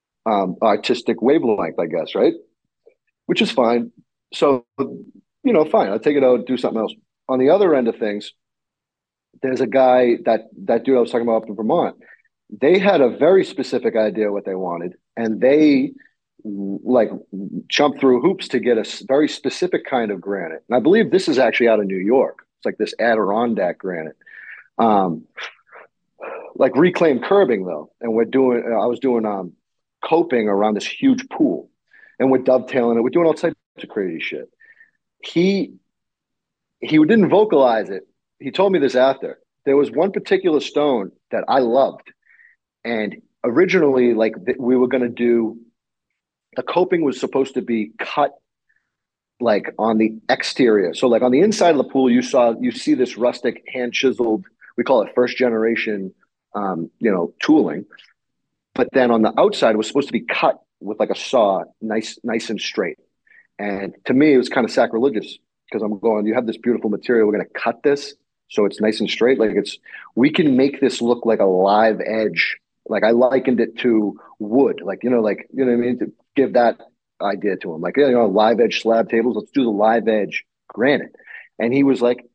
artistic wavelength, I guess, right? Which is fine. So fine. I'll take it out, do something else. On the other end of things, there's a guy that dude I was talking about up in Vermont. They had a very specific idea what they wanted, and they like jumped through hoops to get a very specific kind of granite. And I believe this is actually out of New York. It's like this Adirondack granite, um, like reclaimed curbing though. And I was doing coping around this huge pool, and we're dovetailing it. We're doing all types of crazy shit. He he didn't vocalize it. He told me this after. There was one particular stone that I loved, and originally, like we were going to do, the coping was supposed to be cut like on the exterior. So, like on the inside of the pool, you see this rustic hand chiseled. We call it first generation, tooling. But then on the outside, it was supposed to be cut with like a saw, nice and straight. And to me, it was kind of sacrilegious because I'm going, you have this beautiful material. We're going to cut this so it's nice and straight. We can make this look like a live edge. Like I likened it to wood, what I mean? To give that idea to him, live edge slab tables. Let's do the live edge granite. And he was like,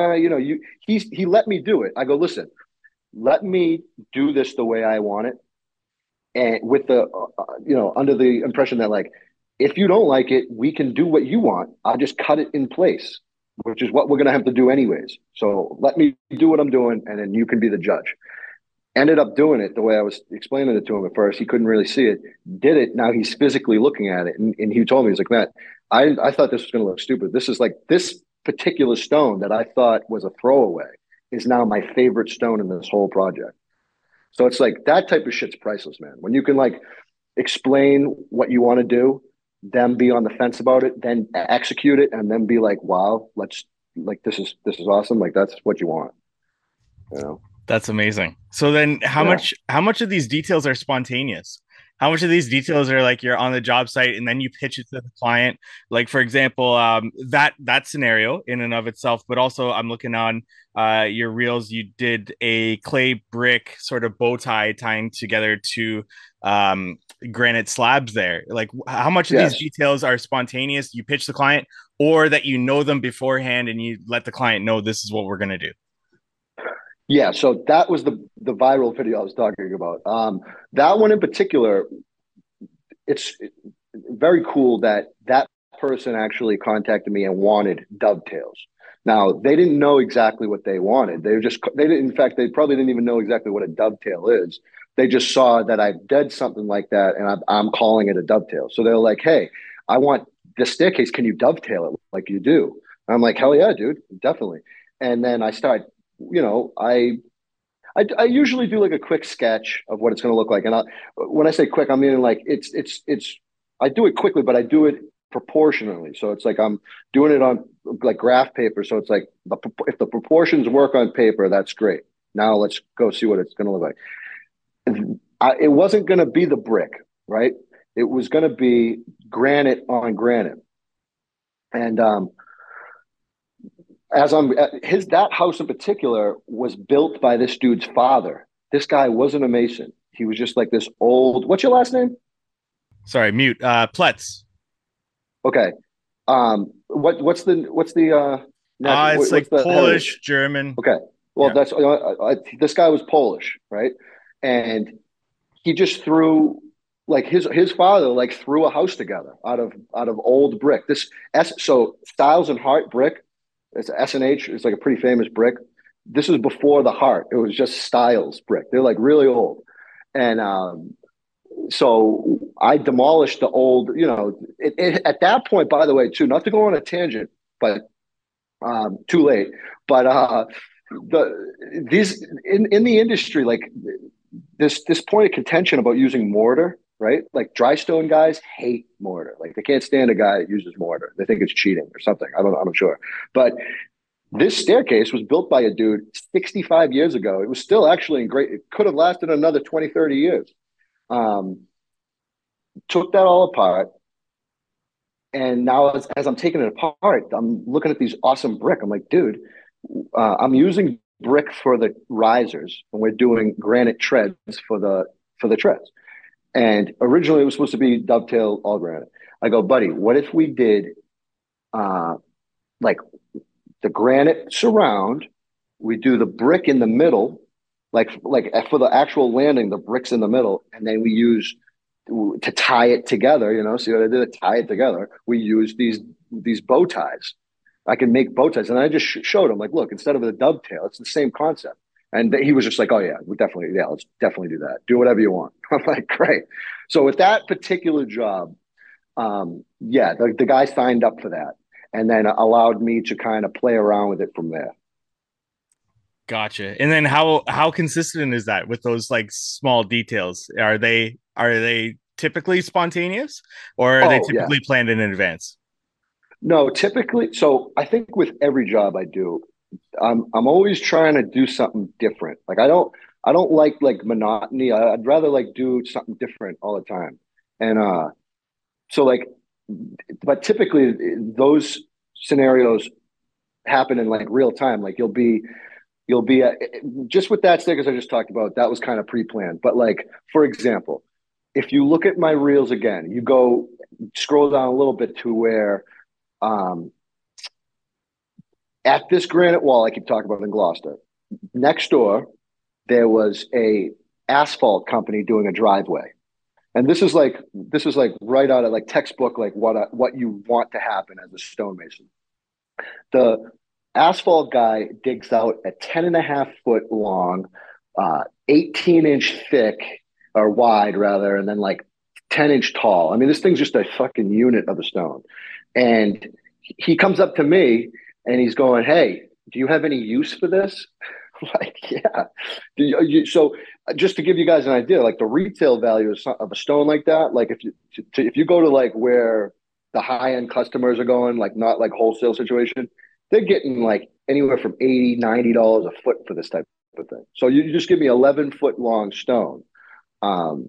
he let me do it. I go, listen, let me do this the way I want it. And with the, under the impression that like, if you don't like it, we can do what you want. I'll just cut it in place, which is what we're going to have to do anyways. So let me do what I'm doing, and then you can be the judge. Ended up doing it the way I was explaining it to him at first. He couldn't really see it. Did it. Now he's physically looking at it. And he told me, he's like, Matt, I thought this was going to look stupid. This is like this particular stone that I thought was a throwaway is now my favorite stone in this whole project. So it's like that type of shit's priceless, man. When you can like explain what you want to do, then be on the fence about it, then execute it, and then be like, wow, let's like this is awesome. Like that's what you want, you know? That's amazing. So then Yeah. how much of these details are spontaneous? How much of these details are like you're on the job site and then you pitch it to the client? Like for example, that scenario in and of itself, but also I'm looking on your reels. You did a clay brick sort of bow tie tying together to um, granite slabs there. Like how much of these Yes. details are spontaneous? You pitch the client, or that you know them beforehand and you let the client know this is what we're going to do. Yeah, so that was the viral video I was talking about. That one in particular, it's very cool that that person actually contacted me and wanted dovetails. Now they didn't know exactly what they wanted. They didn't. In fact, they probably didn't even know exactly what a dovetail is. They just saw that I did something like that, and I'm calling it a dovetail. So they're like, "Hey, I want this staircase. Can you dovetail it like you do?" And I'm like, "Hell yeah, dude, definitely." And then I start, you know, I usually do like a quick sketch of what it's going to look like, and when I say quick, I mean like it's I do it quickly, but I do it proportionally. So it's like I'm doing it on like graph paper. So it's like if the proportions work on paper, that's great. Now let's go see what it's going to look like. It wasn't going to be the brick, right? It was going to be granite on granite, and as I'm his that house in particular was built by this dude's father. This guy wasn't a mason. He was just like this old. What's your last name? Sorry, mute. Pletz. Okay. What's the It's what's like the heritage? Polish, German. Okay. Well, Yeah. that's this guy was Polish, right? And he just threw like his father like threw a house together out of old brick. So Styles and Hart brick, it's S&H. It's like a pretty famous brick. This was before the Hart. It was just Styles brick. They're like really old, and so I demolished the old. You know, at that point, by the way, too. Not to go on a tangent, but too late. But these in the industry, like this point of contention about using mortar, right? Like dry stone guys hate mortar. Like they can't stand a guy that uses mortar. They think it's cheating or something. I don't know. I'm not sure. But this staircase was built by a dude 65 years ago. It was still actually in great, it could have lasted another 20, 30 years. Um, Took that all apart. And now as I'm taking it apart, I'm looking at these awesome brick. I'm like, dude, I'm using brick for the risers and we're doing granite treads for the treads. And originally it was supposed to be dovetail all granite. I go, buddy, what if we did uh, like the granite surround, we do the brick in the middle, like for the actual landing, the bricks in the middle, and then we use to tie it together. You know, see what I did? Tie it together. We use these bow ties. I can make bow ties, and I just showed him like, look, instead of a dovetail, it's the same concept. And he was just like, oh yeah, let's definitely do that. Do whatever you want. I'm like, great. So with that particular job, yeah, the guy signed up for that and then allowed me to kind of play around with it from there. Gotcha. And then how consistent is that with those like small details? Are they typically spontaneous or are they Oh yeah, typically planned in advance? no, typically. So I think with every job I do, I'm always trying to do something different. Like I don't like monotony. I'd rather like do something different all the time. And so like, but typically those scenarios happen in like real time. Like you'll be just with that stickers I just talked about. That was kind of pre-planned. But like for example, if you look at my reels again, you go scroll down a little bit to where um, at this granite wall I keep talking about in Gloucester, next door there was a asphalt company doing a driveway. And this is like right out of like textbook, like what you want to happen as a stonemason. The asphalt guy digs out a 10.5 foot long, 18-inch thick or wide rather, and then like 10-inch tall. I mean, this thing's just a fucking unit of a stone. And he comes up to me and he's going, "Hey, do you have any use for this?" I'm like, yeah. So just to give you guys an idea, like the retail value of a stone like that, like if you go to like where the high end customers are going, like not like wholesale situation, they're getting like anywhere from 80, $90 a foot for this type of thing. So you just give me 11-foot long stone, um,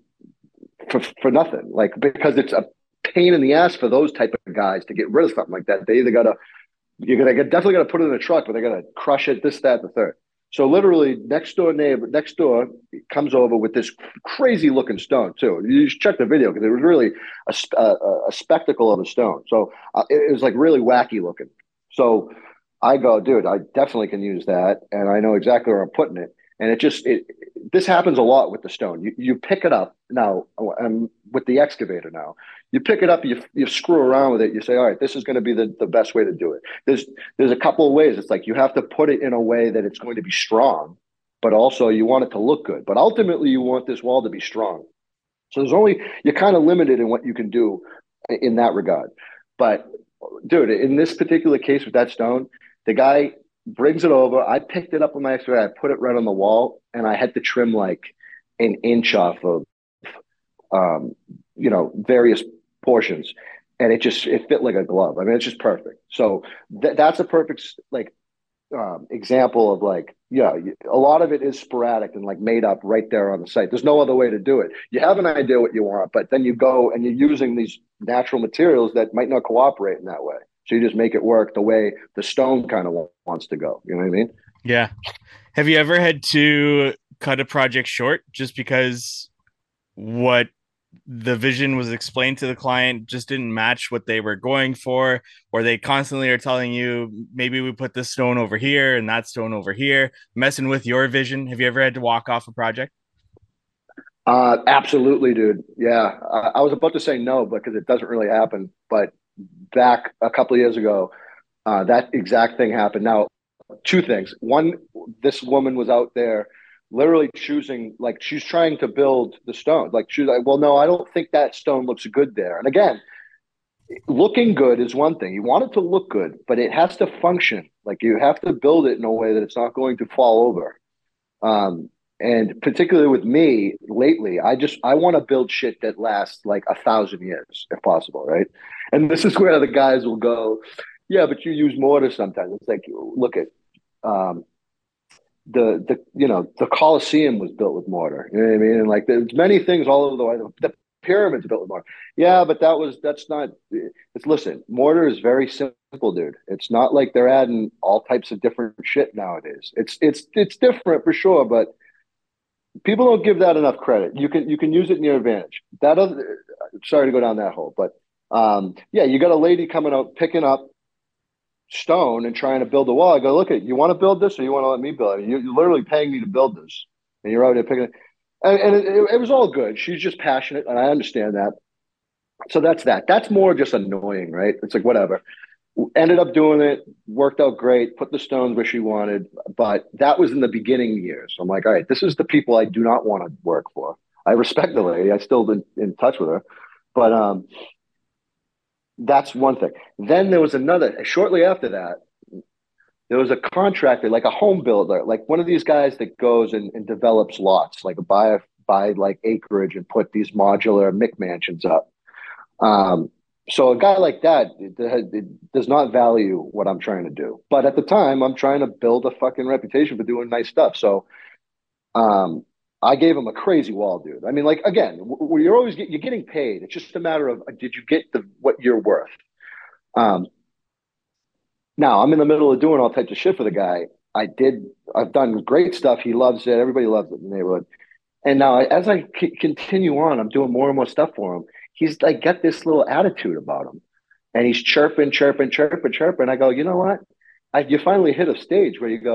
for nothing, like because it's a pain in the ass for those type of guys to get rid of something like that. They either gotta you're gonna definitely gotta put it in a truck, but they gotta crush it, this, that, the third. So literally, next door comes over with this crazy looking stone too. You should check the video because it was really a spectacle of a stone. So it was like really wacky looking. So I go, dude, I definitely can use that, and I know exactly where I'm putting it. And this happens a lot with the stone. You pick it up now, with the excavator now. You pick it up, you screw around with it. You say, all right, this is going to be the best way to do it. There's a couple of ways. It's like you have to put it in a way that it's going to be strong, but also you want it to look good. But ultimately, you want this wall to be strong. So you're kind of limited in what you can do in that regard. But dude, in this particular case with that stone, the guy brings it over. I picked it up with my excavator. I put it right on the wall, and I had to trim like an inch off of, um, various portions, and it fit like a glove. I mean, it's just perfect. So that's a perfect like example of like, yeah, a lot of it is sporadic and like made up right there on the site. There's no other way to do it. You have an idea what you want, but then you go and you're using these natural materials that might not cooperate in that way. So you just make it work the way the stone kind of wants to go. You know what I mean? Yeah. Have you ever had to cut a project short just because what the vision was explained to the client just didn't match what they were going for, or they constantly are telling you maybe we put this stone over here and that stone over here, messing with your vision? Have you ever had to walk off a project? Absolutely, dude. Yeah, I was about to say no because it doesn't really happen, but back a couple of years ago, that exact thing happened. Now, two things. One, this woman was out there literally choosing, like, she's trying to build the stone. Like, she's like, well, no, I don't think that stone looks good there. And again, looking good is one thing. You want it to look good, but it has to function. Like, you have to build it in a way that it's not going to fall over. Um, and particularly with me lately, I want to build shit that lasts like 1,000 years if possible, right? And this is where the guys will go, yeah, but you use mortar sometimes. It's like, look at, um, the Colosseum was built with mortar. You know what I mean? And like there's many things all over the way. The pyramids built with mortar. Yeah, but that's not. It's listen. Mortar is very simple, dude. It's not like they're adding all types of different shit nowadays. It's different for sure, but people don't give that enough credit. You can use it in your advantage. That other, sorry to go down that hole, but yeah, you got a lady coming out picking up stone and trying to build a wall. I go, look, you want to build this or you want to let me build it? You're literally paying me to build this, and you're out there picking it. And it was all good. She's just passionate, and I understand that. So that's that. That's more just annoying, right? It's like whatever. Ended up doing it, worked out great, put the stones where she wanted, but that was in the beginning years. I'm like, all right, this is the people I do not want to work for. I respect the lady. I still in touch with her, but that's one thing. Then there was another. Shortly after that, there was a contractor, like a home builder, like one of these guys that goes and develops lots, like buy like acreage and put these modular McMansions up. Um, so a guy like that it does not value what I'm trying to do. But at the time, I'm trying to build a fucking reputation for doing nice stuff. So um, I gave him a crazy wall, dude. I mean, like again, you're getting paid. It's just a matter of did you get the what you're worth. Um, Now I'm in the middle of doing all types of shit for the guy. I've done great stuff. He loves it. Everybody loves it in the neighborhood. And now as I continue on, I'm doing more and more stuff for him. He's like got this little attitude about him, and he's chirping. I go, you know what? You finally hit a stage where you go.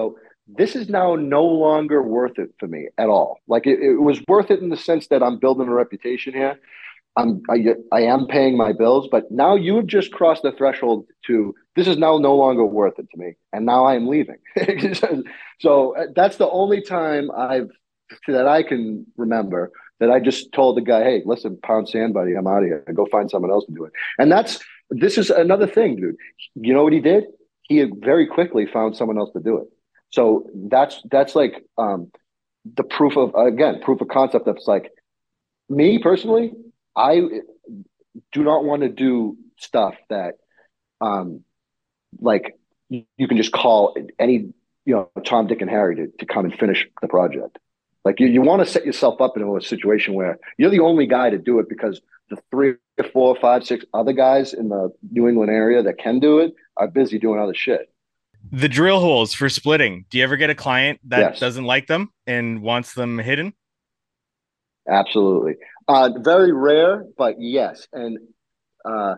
this is now no longer worth it for me at all. Like it was worth it in the sense that I'm building a reputation here. I am paying my bills, but now you have just crossed the threshold to this is now no longer worth it to me, and now I am leaving. So that's the only time that I can remember that I just told the guy, "Hey, listen, pound sand, buddy, I'm out of here. Go find someone else to do it." And this is another thing, dude. You know what he did? He very quickly found someone else to do it. So that's like the proof of concept. That's like me personally. I do not want to do stuff that um like you can just call any Tom, Dick, and Harry to come and finish the project. Like you want to set yourself up into a situation where you're the only guy to do it because the three or four, five, six other guys in the New England area that can do it are busy doing other shit. The drill holes for splitting. Do you ever get a client that Yes, doesn't like them and wants them hidden? absolutely. Very rare, but yes. And uh,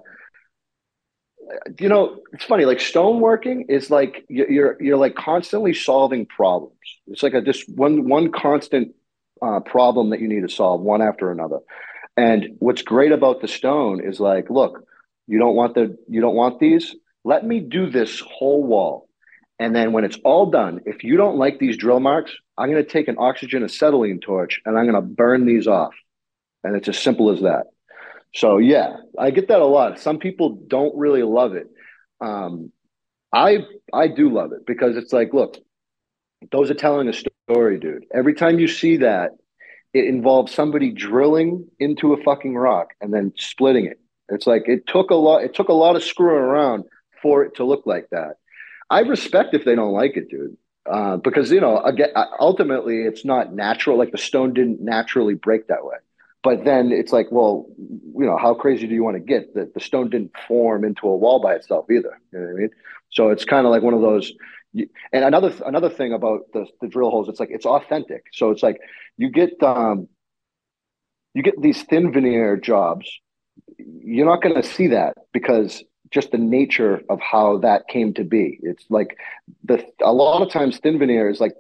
it's funny. Like stoneworking is like you're like constantly solving problems. It's like a just one constant problem that you need to solve one after another. And what's great about the stone is like, look, you don't want these. Let me do this whole wall, and then when it's all done, if you don't like these drill marks, I'm going to take an oxygen acetylene torch and I'm going to burn these off. And it's as simple as that. So yeah, I get that a lot. Some people don't really love it. Um, I I do love it because it's like, look, those are telling a story, dude. Every time you see that, it involves somebody drilling into a fucking rock and then splitting it. It's like it took a lot. It took a lot of screwing around for it to look like that. I respect if they don't like it, dude. Because again, ultimately, it's not natural. Like the stone didn't naturally break that way. But then it's like, well, how crazy do you want to get? That the stone didn't form into a wall by itself either. You know what I mean? So it's kind of like one of those. And another thing about the drill holes, it's like it's authentic. So it's like you get you get these thin veneer jobs. You're not going to see that because just the nature of how that came to be. It's like a lot of times thin veneer is like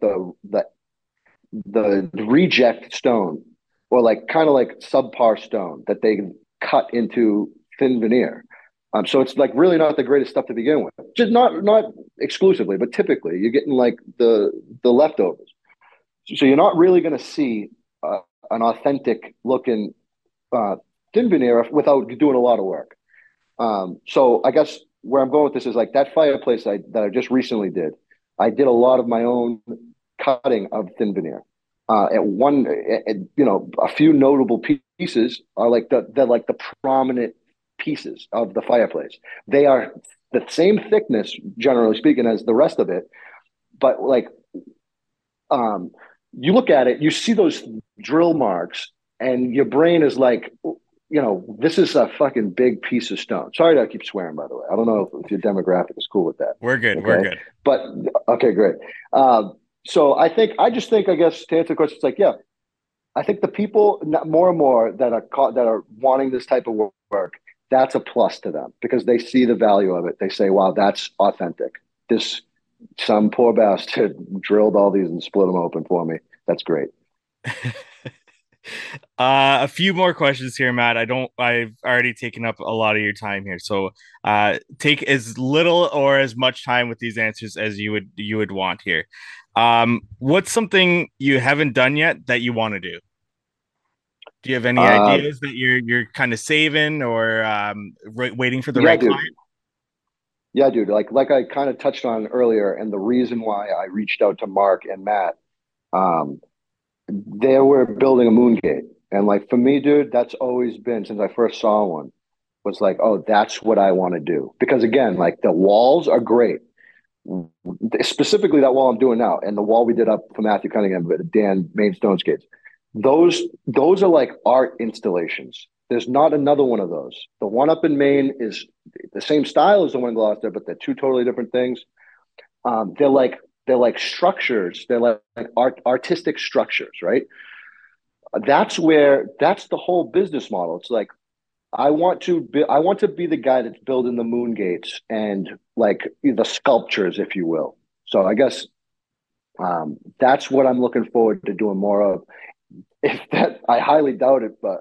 the reject stone or like kind of like subpar stone that they cut into thin veneer. So it's like really not the greatest stuff to begin with. Just not exclusively, but typically you're getting like the leftovers. So you're not really going to see an authentic looking uh, thin veneer without doing a lot of work. So I guess where I'm going with this is like that fireplace that I just recently did. I did a lot of my own cutting of thin veneer. A few notable pieces are like they're like the prominent pieces of the fireplace. They are the same thickness, generally speaking, as the rest of it, but like um, you look at it, you see those drill marks, and your brain is like, this is a fucking big piece of stone. Sorry that I keep swearing, by the way. I don't know if your demographic is cool with that. We're good. We're Okay. good. But okay, great. So I just think, I guess, to answer the question, it's like, yeah, I think the people more and more that are wanting this type of work, that's a plus to them because they see the value of it. They say, wow, that's authentic. This some poor bastard drilled all these and split them open for me. That's great. A few more questions here, Matt. I've already taken up a lot of your time here. So take as little or as much time with these answers as you would want here. What's something you haven't done yet that you want to do? Do you have any Uh, ideas that you're kind of saving or waiting for the yeah, right dude. client? Yeah, dude. Like I kind of touched on earlier, and the reason why I reached out to Mark and Matt, um, they were building a moon gate, and like for me, dude, that's always been since I first saw one. Was like, oh, that's what I want to do. Because again, like the walls are great. Specifically, that wall I'm doing now, and the wall we did up for Matthew Cunningham, but Dan Main Stone Skates. Those are like art installations. There's not another one of those. The one up in Maine is the same style as the one in Gloucester, but they're two totally different things. They're like structures. They're like artistic structures, right? That's the whole business model. It's like I want to be the guy that's building the moon gates and like the sculptures, if you will. So I guess That's what I'm looking forward to doing more of. If that, I highly doubt it, but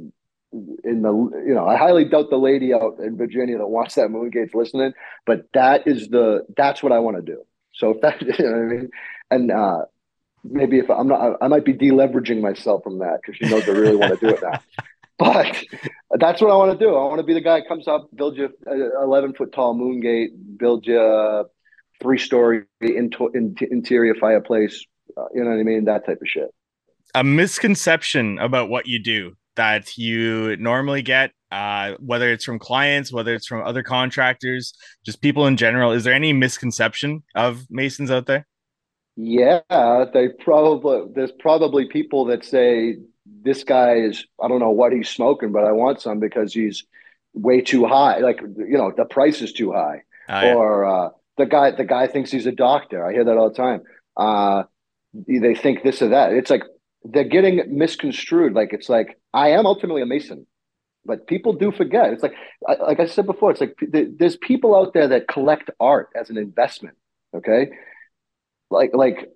I highly doubt the lady out in Virginia that wants that moon gate's listening. But that's what I want to do. So if that, you know what I mean, and maybe if I'm not, I might be deleveraging myself from that because she knows I really want to do it now. But that's what I want to do. I want to be the guy that comes up, build you an 11-foot tall moon gate, build you a 3-story interior fireplace. You know what I mean? That type of shit. A misconception about what you do that you normally get, whether it's from clients, whether it's from other contractors, just people in general. Is there any misconception of masons out there? Yeah, there's probably people that say this guy is, I don't know what he's smoking, but I want some because he's way too high. Like, the price is too high. Oh yeah. Or the guy thinks he's a doctor. I hear that all the time. They think this or that. It's like they're getting misconstrued. Like it's like I am ultimately a mason, but people do forget. It's like I said before. It's like there's people out there that collect art as an investment. Okay, like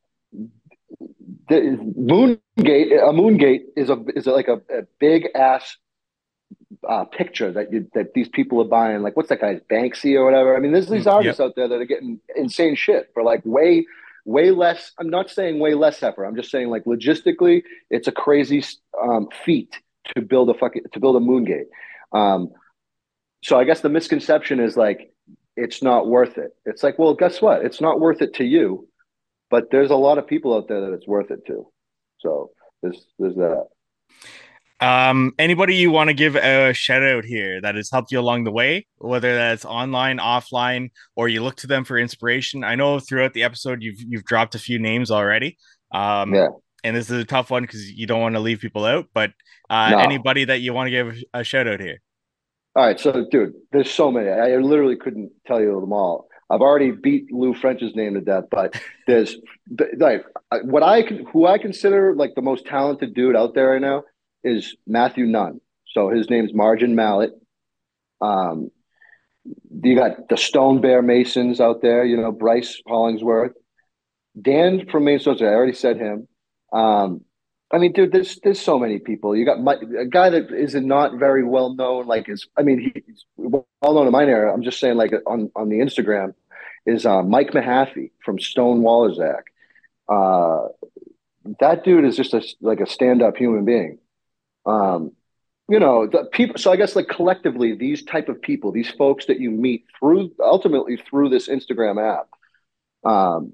the moon gate is like a big ass picture that these people are buying. Like what's that guy's Banksy or whatever? I mean, there's these Yep. artists out there that are getting insane shit for like way less. I'm not saying way less effort. I'm just saying like logistically, it's a crazy feat to build a moon gate. Um, so I guess the misconception is like it's not worth it. It's like, well, guess what? It's not worth it to you, but there's a lot of people out there that it's worth it to. So there's that. Anybody you want to give a shout out here that has helped you along the way, whether that's online, offline, or you look to them for inspiration? I know throughout the episode you've dropped a few names already. Um, Yeah. and this is a tough one because you don't want to leave people out, but No. anybody that you want to give a shout out here? All right. So, dude, there's so many. I literally couldn't tell you them all. I've already beat Lou French's name to death, but there's like who I consider like the most talented dude out there right now is Matthew Nunn. So his name's Margin Mallet. Um, you got the Stone Bear Masons out there, Bryce Hollingsworth. Dan from Minnesota, I already said him. Um, I mean, dude, there's so many people. You got a guy that is not very well known, like he's well known in my area. I'm just saying, like on the Instagram, is Mike Mahaffey from Stone Wallerzak. Uh, that dude is just like a stand up human being. Um, the people. So I guess like collectively, these type of people, these folks that you meet ultimately through this Instagram app, um,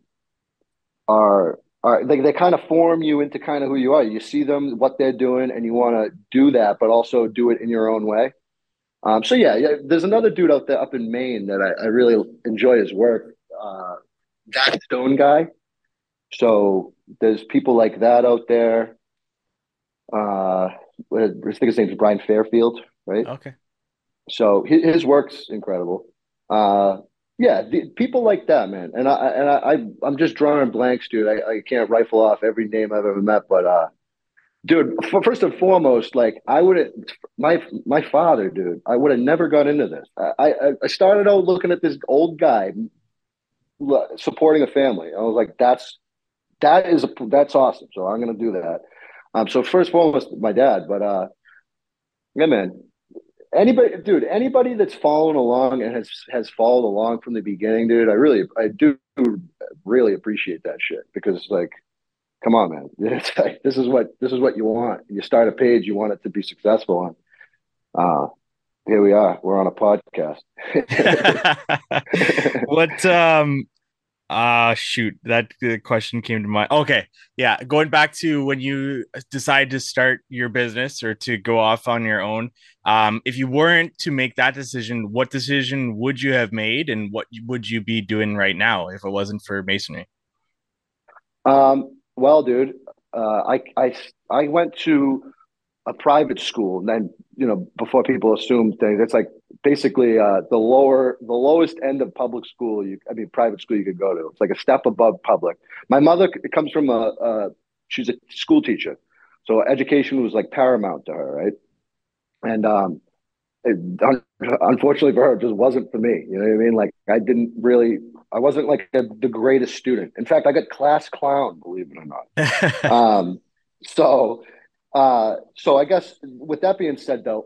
are they kind of form you into kind of who you are. You see them, what they're doing, and you want to do that, but also do it in your own way. So yeah, there's another dude out there up in Maine that I really enjoy his work. That Stone guy. So there's people like that out there. I think his name's Brian Fairfield, right? Okay. So his work's incredible. Uh, yeah, people like that, man. I'm just drawing blanks, dude. I can't rifle off every name I've ever met, but dude, first and foremost, like I would have my father, dude. I would have never got into this. I started out looking at this old guy supporting a family. I was like, that's awesome. So I'm gonna do that. So first and foremost, my dad, but yeah, man, anybody that's following along and has followed along from the beginning, dude, I do really appreciate that shit because like, come on, man, it's like, this is what you want. You start a page, you want it to be successful, and here we are. We're on a podcast. What shoot, that question came to mind. Okay. Yeah, going back to when you decide to start your business or to go off on your own, if you weren't to make that decision, what decision would you have made and what would you be doing right now if it wasn't for masonry? Well, dude, I went to a private school, and then before people assume things, it's like basically the lowest end of public school. Private school you could go to. It's like a step above public. My mother comes from she's a school teacher, so education was like paramount to her, right? And it, unfortunately for her, it just wasn't for me. You know what I mean? Like I didn't really. I wasn't like the greatest student. In fact, I got class clown, believe it or not. So so I guess with that being said, though,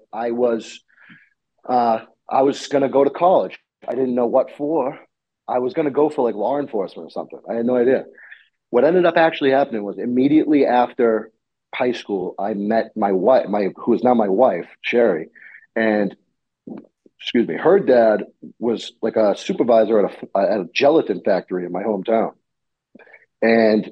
I was gonna go to college. I didn't know what for. I was gonna go for like law enforcement or something. I had no idea. What ended up actually happening was immediately after high school, I met my wife, my who is now my wife, Sherry, and excuse me, her dad was like a supervisor at a gelatin factory in my hometown. And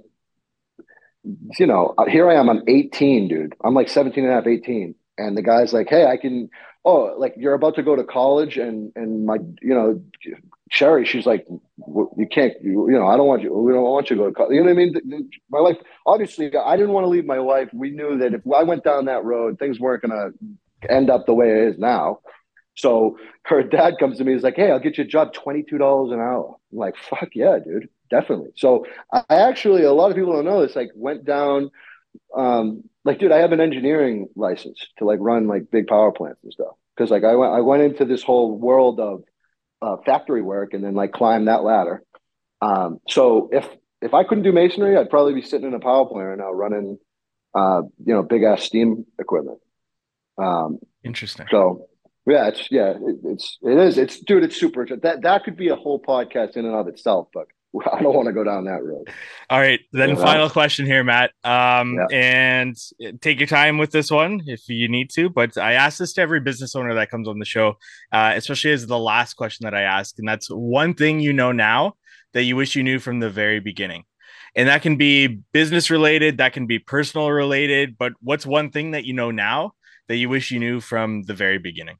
here I am, I'm 18, dude. I'm like 17 and a half, 18. And the guy's like, hey, like you're about to go to college and my, Sherry, she's like, you can't, I don't want you, we don't want you to go to college. You know what I mean? My wife, obviously, I didn't want to leave my wife. We knew that if I went down that road, things weren't going to end up the way it is now. So her dad comes to me, he's like, hey, I'll get you a job, $22 an hour. I'm like, fuck yeah, dude, definitely. So I actually, a lot of people don't know this, like went down, like, dude, I have an engineering license to like run like big power plants and stuff. Cause like I went into this whole world of factory work and then like climb that ladder. So if I couldn't do masonry, I'd probably be sitting in a power plant right now running, big ass steam equipment. Interesting. So yeah, it's dude, it's super. That could be a whole podcast in and of itself, but I don't want to go down that road. All right, then final question here, Matt. And take your time with this one if you need to, but I ask this to every business owner that comes on the show, especially as the last question that I ask, and that's one thing you know now that you wish you knew from the very beginning. And that can be business related, that can be personal related, but what's one thing that you know now that you wish you knew from the very beginning?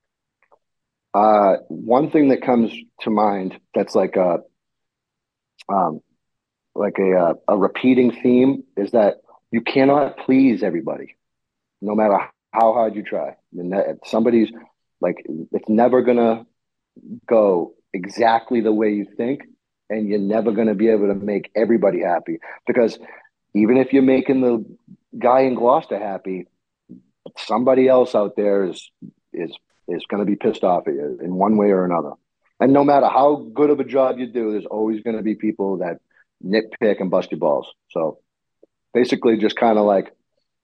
One thing that comes to mind that's like a repeating theme is that you cannot please everybody, no matter how hard you try. And somebody's like, it's never gonna go exactly the way you think, and you're never gonna be able to make everybody happy. Because even if you're making the guy in Gloucester happy, somebody else out there is going to be pissed off at you in one way or another. And no matter how good of a job you do, there's always going to be people that nitpick and bust your balls. So basically just kind of like,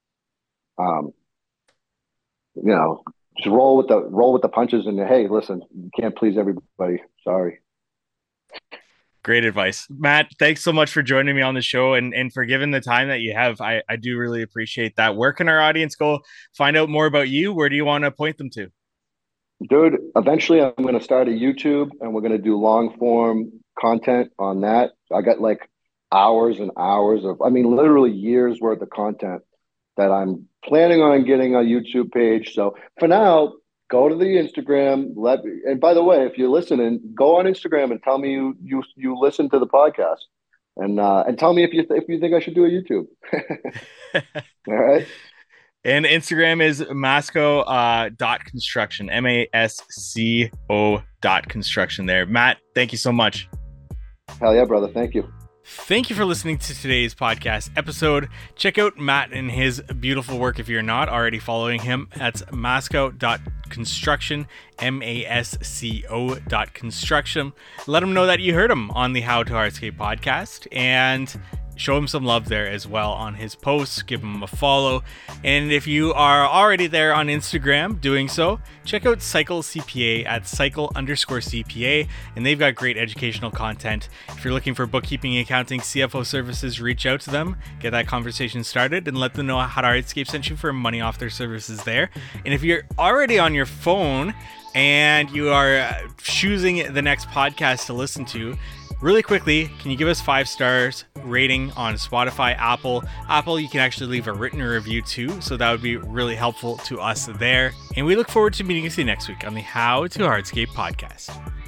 just roll with the punches and, hey, listen, you can't please everybody. Sorry. Great advice, Matt. Thanks so much for joining me on the show and for giving the time that you have. I do really appreciate that. Where can our audience go find out more about you? Where do you want to point them to? Dude, eventually I'm going to start a YouTube and we're going to do long form content on that. I got like hours and hours literally years worth of content that I'm planning on getting a YouTube page. So for now, go to the Instagram. And by the way, if you're listening, go on Instagram and tell me you listen to the podcast, and tell me if you think I should do a YouTube. All right. And Instagram is masco.construction, MASCO.construction there. Matt, thank you so much. Hell yeah, brother. Thank you. Thank you for listening to today's podcast episode. Check out Matt and his beautiful work if you're not already following him. That's masco.construction, MASCO.construction. Let him know that you heard him on the How to Hardscape podcast and show him some love there as well on his posts. Give him a follow. And if you are already there on Instagram doing so, check out Cycle CPA at cycle_CPA. And they've got great educational content. If you're looking for bookkeeping, accounting, CFO services, reach out to them, get that conversation started, and let them know how to Hardscape sent you for money off their services there. And if you're already on your phone and you are choosing the next podcast to listen to, really quickly, can you give us 5 stars rating on Spotify, Apple? Apple, you can actually leave a written review too, so that would be really helpful to us there. And we look forward to meeting you next week on the How to Hardscape podcast.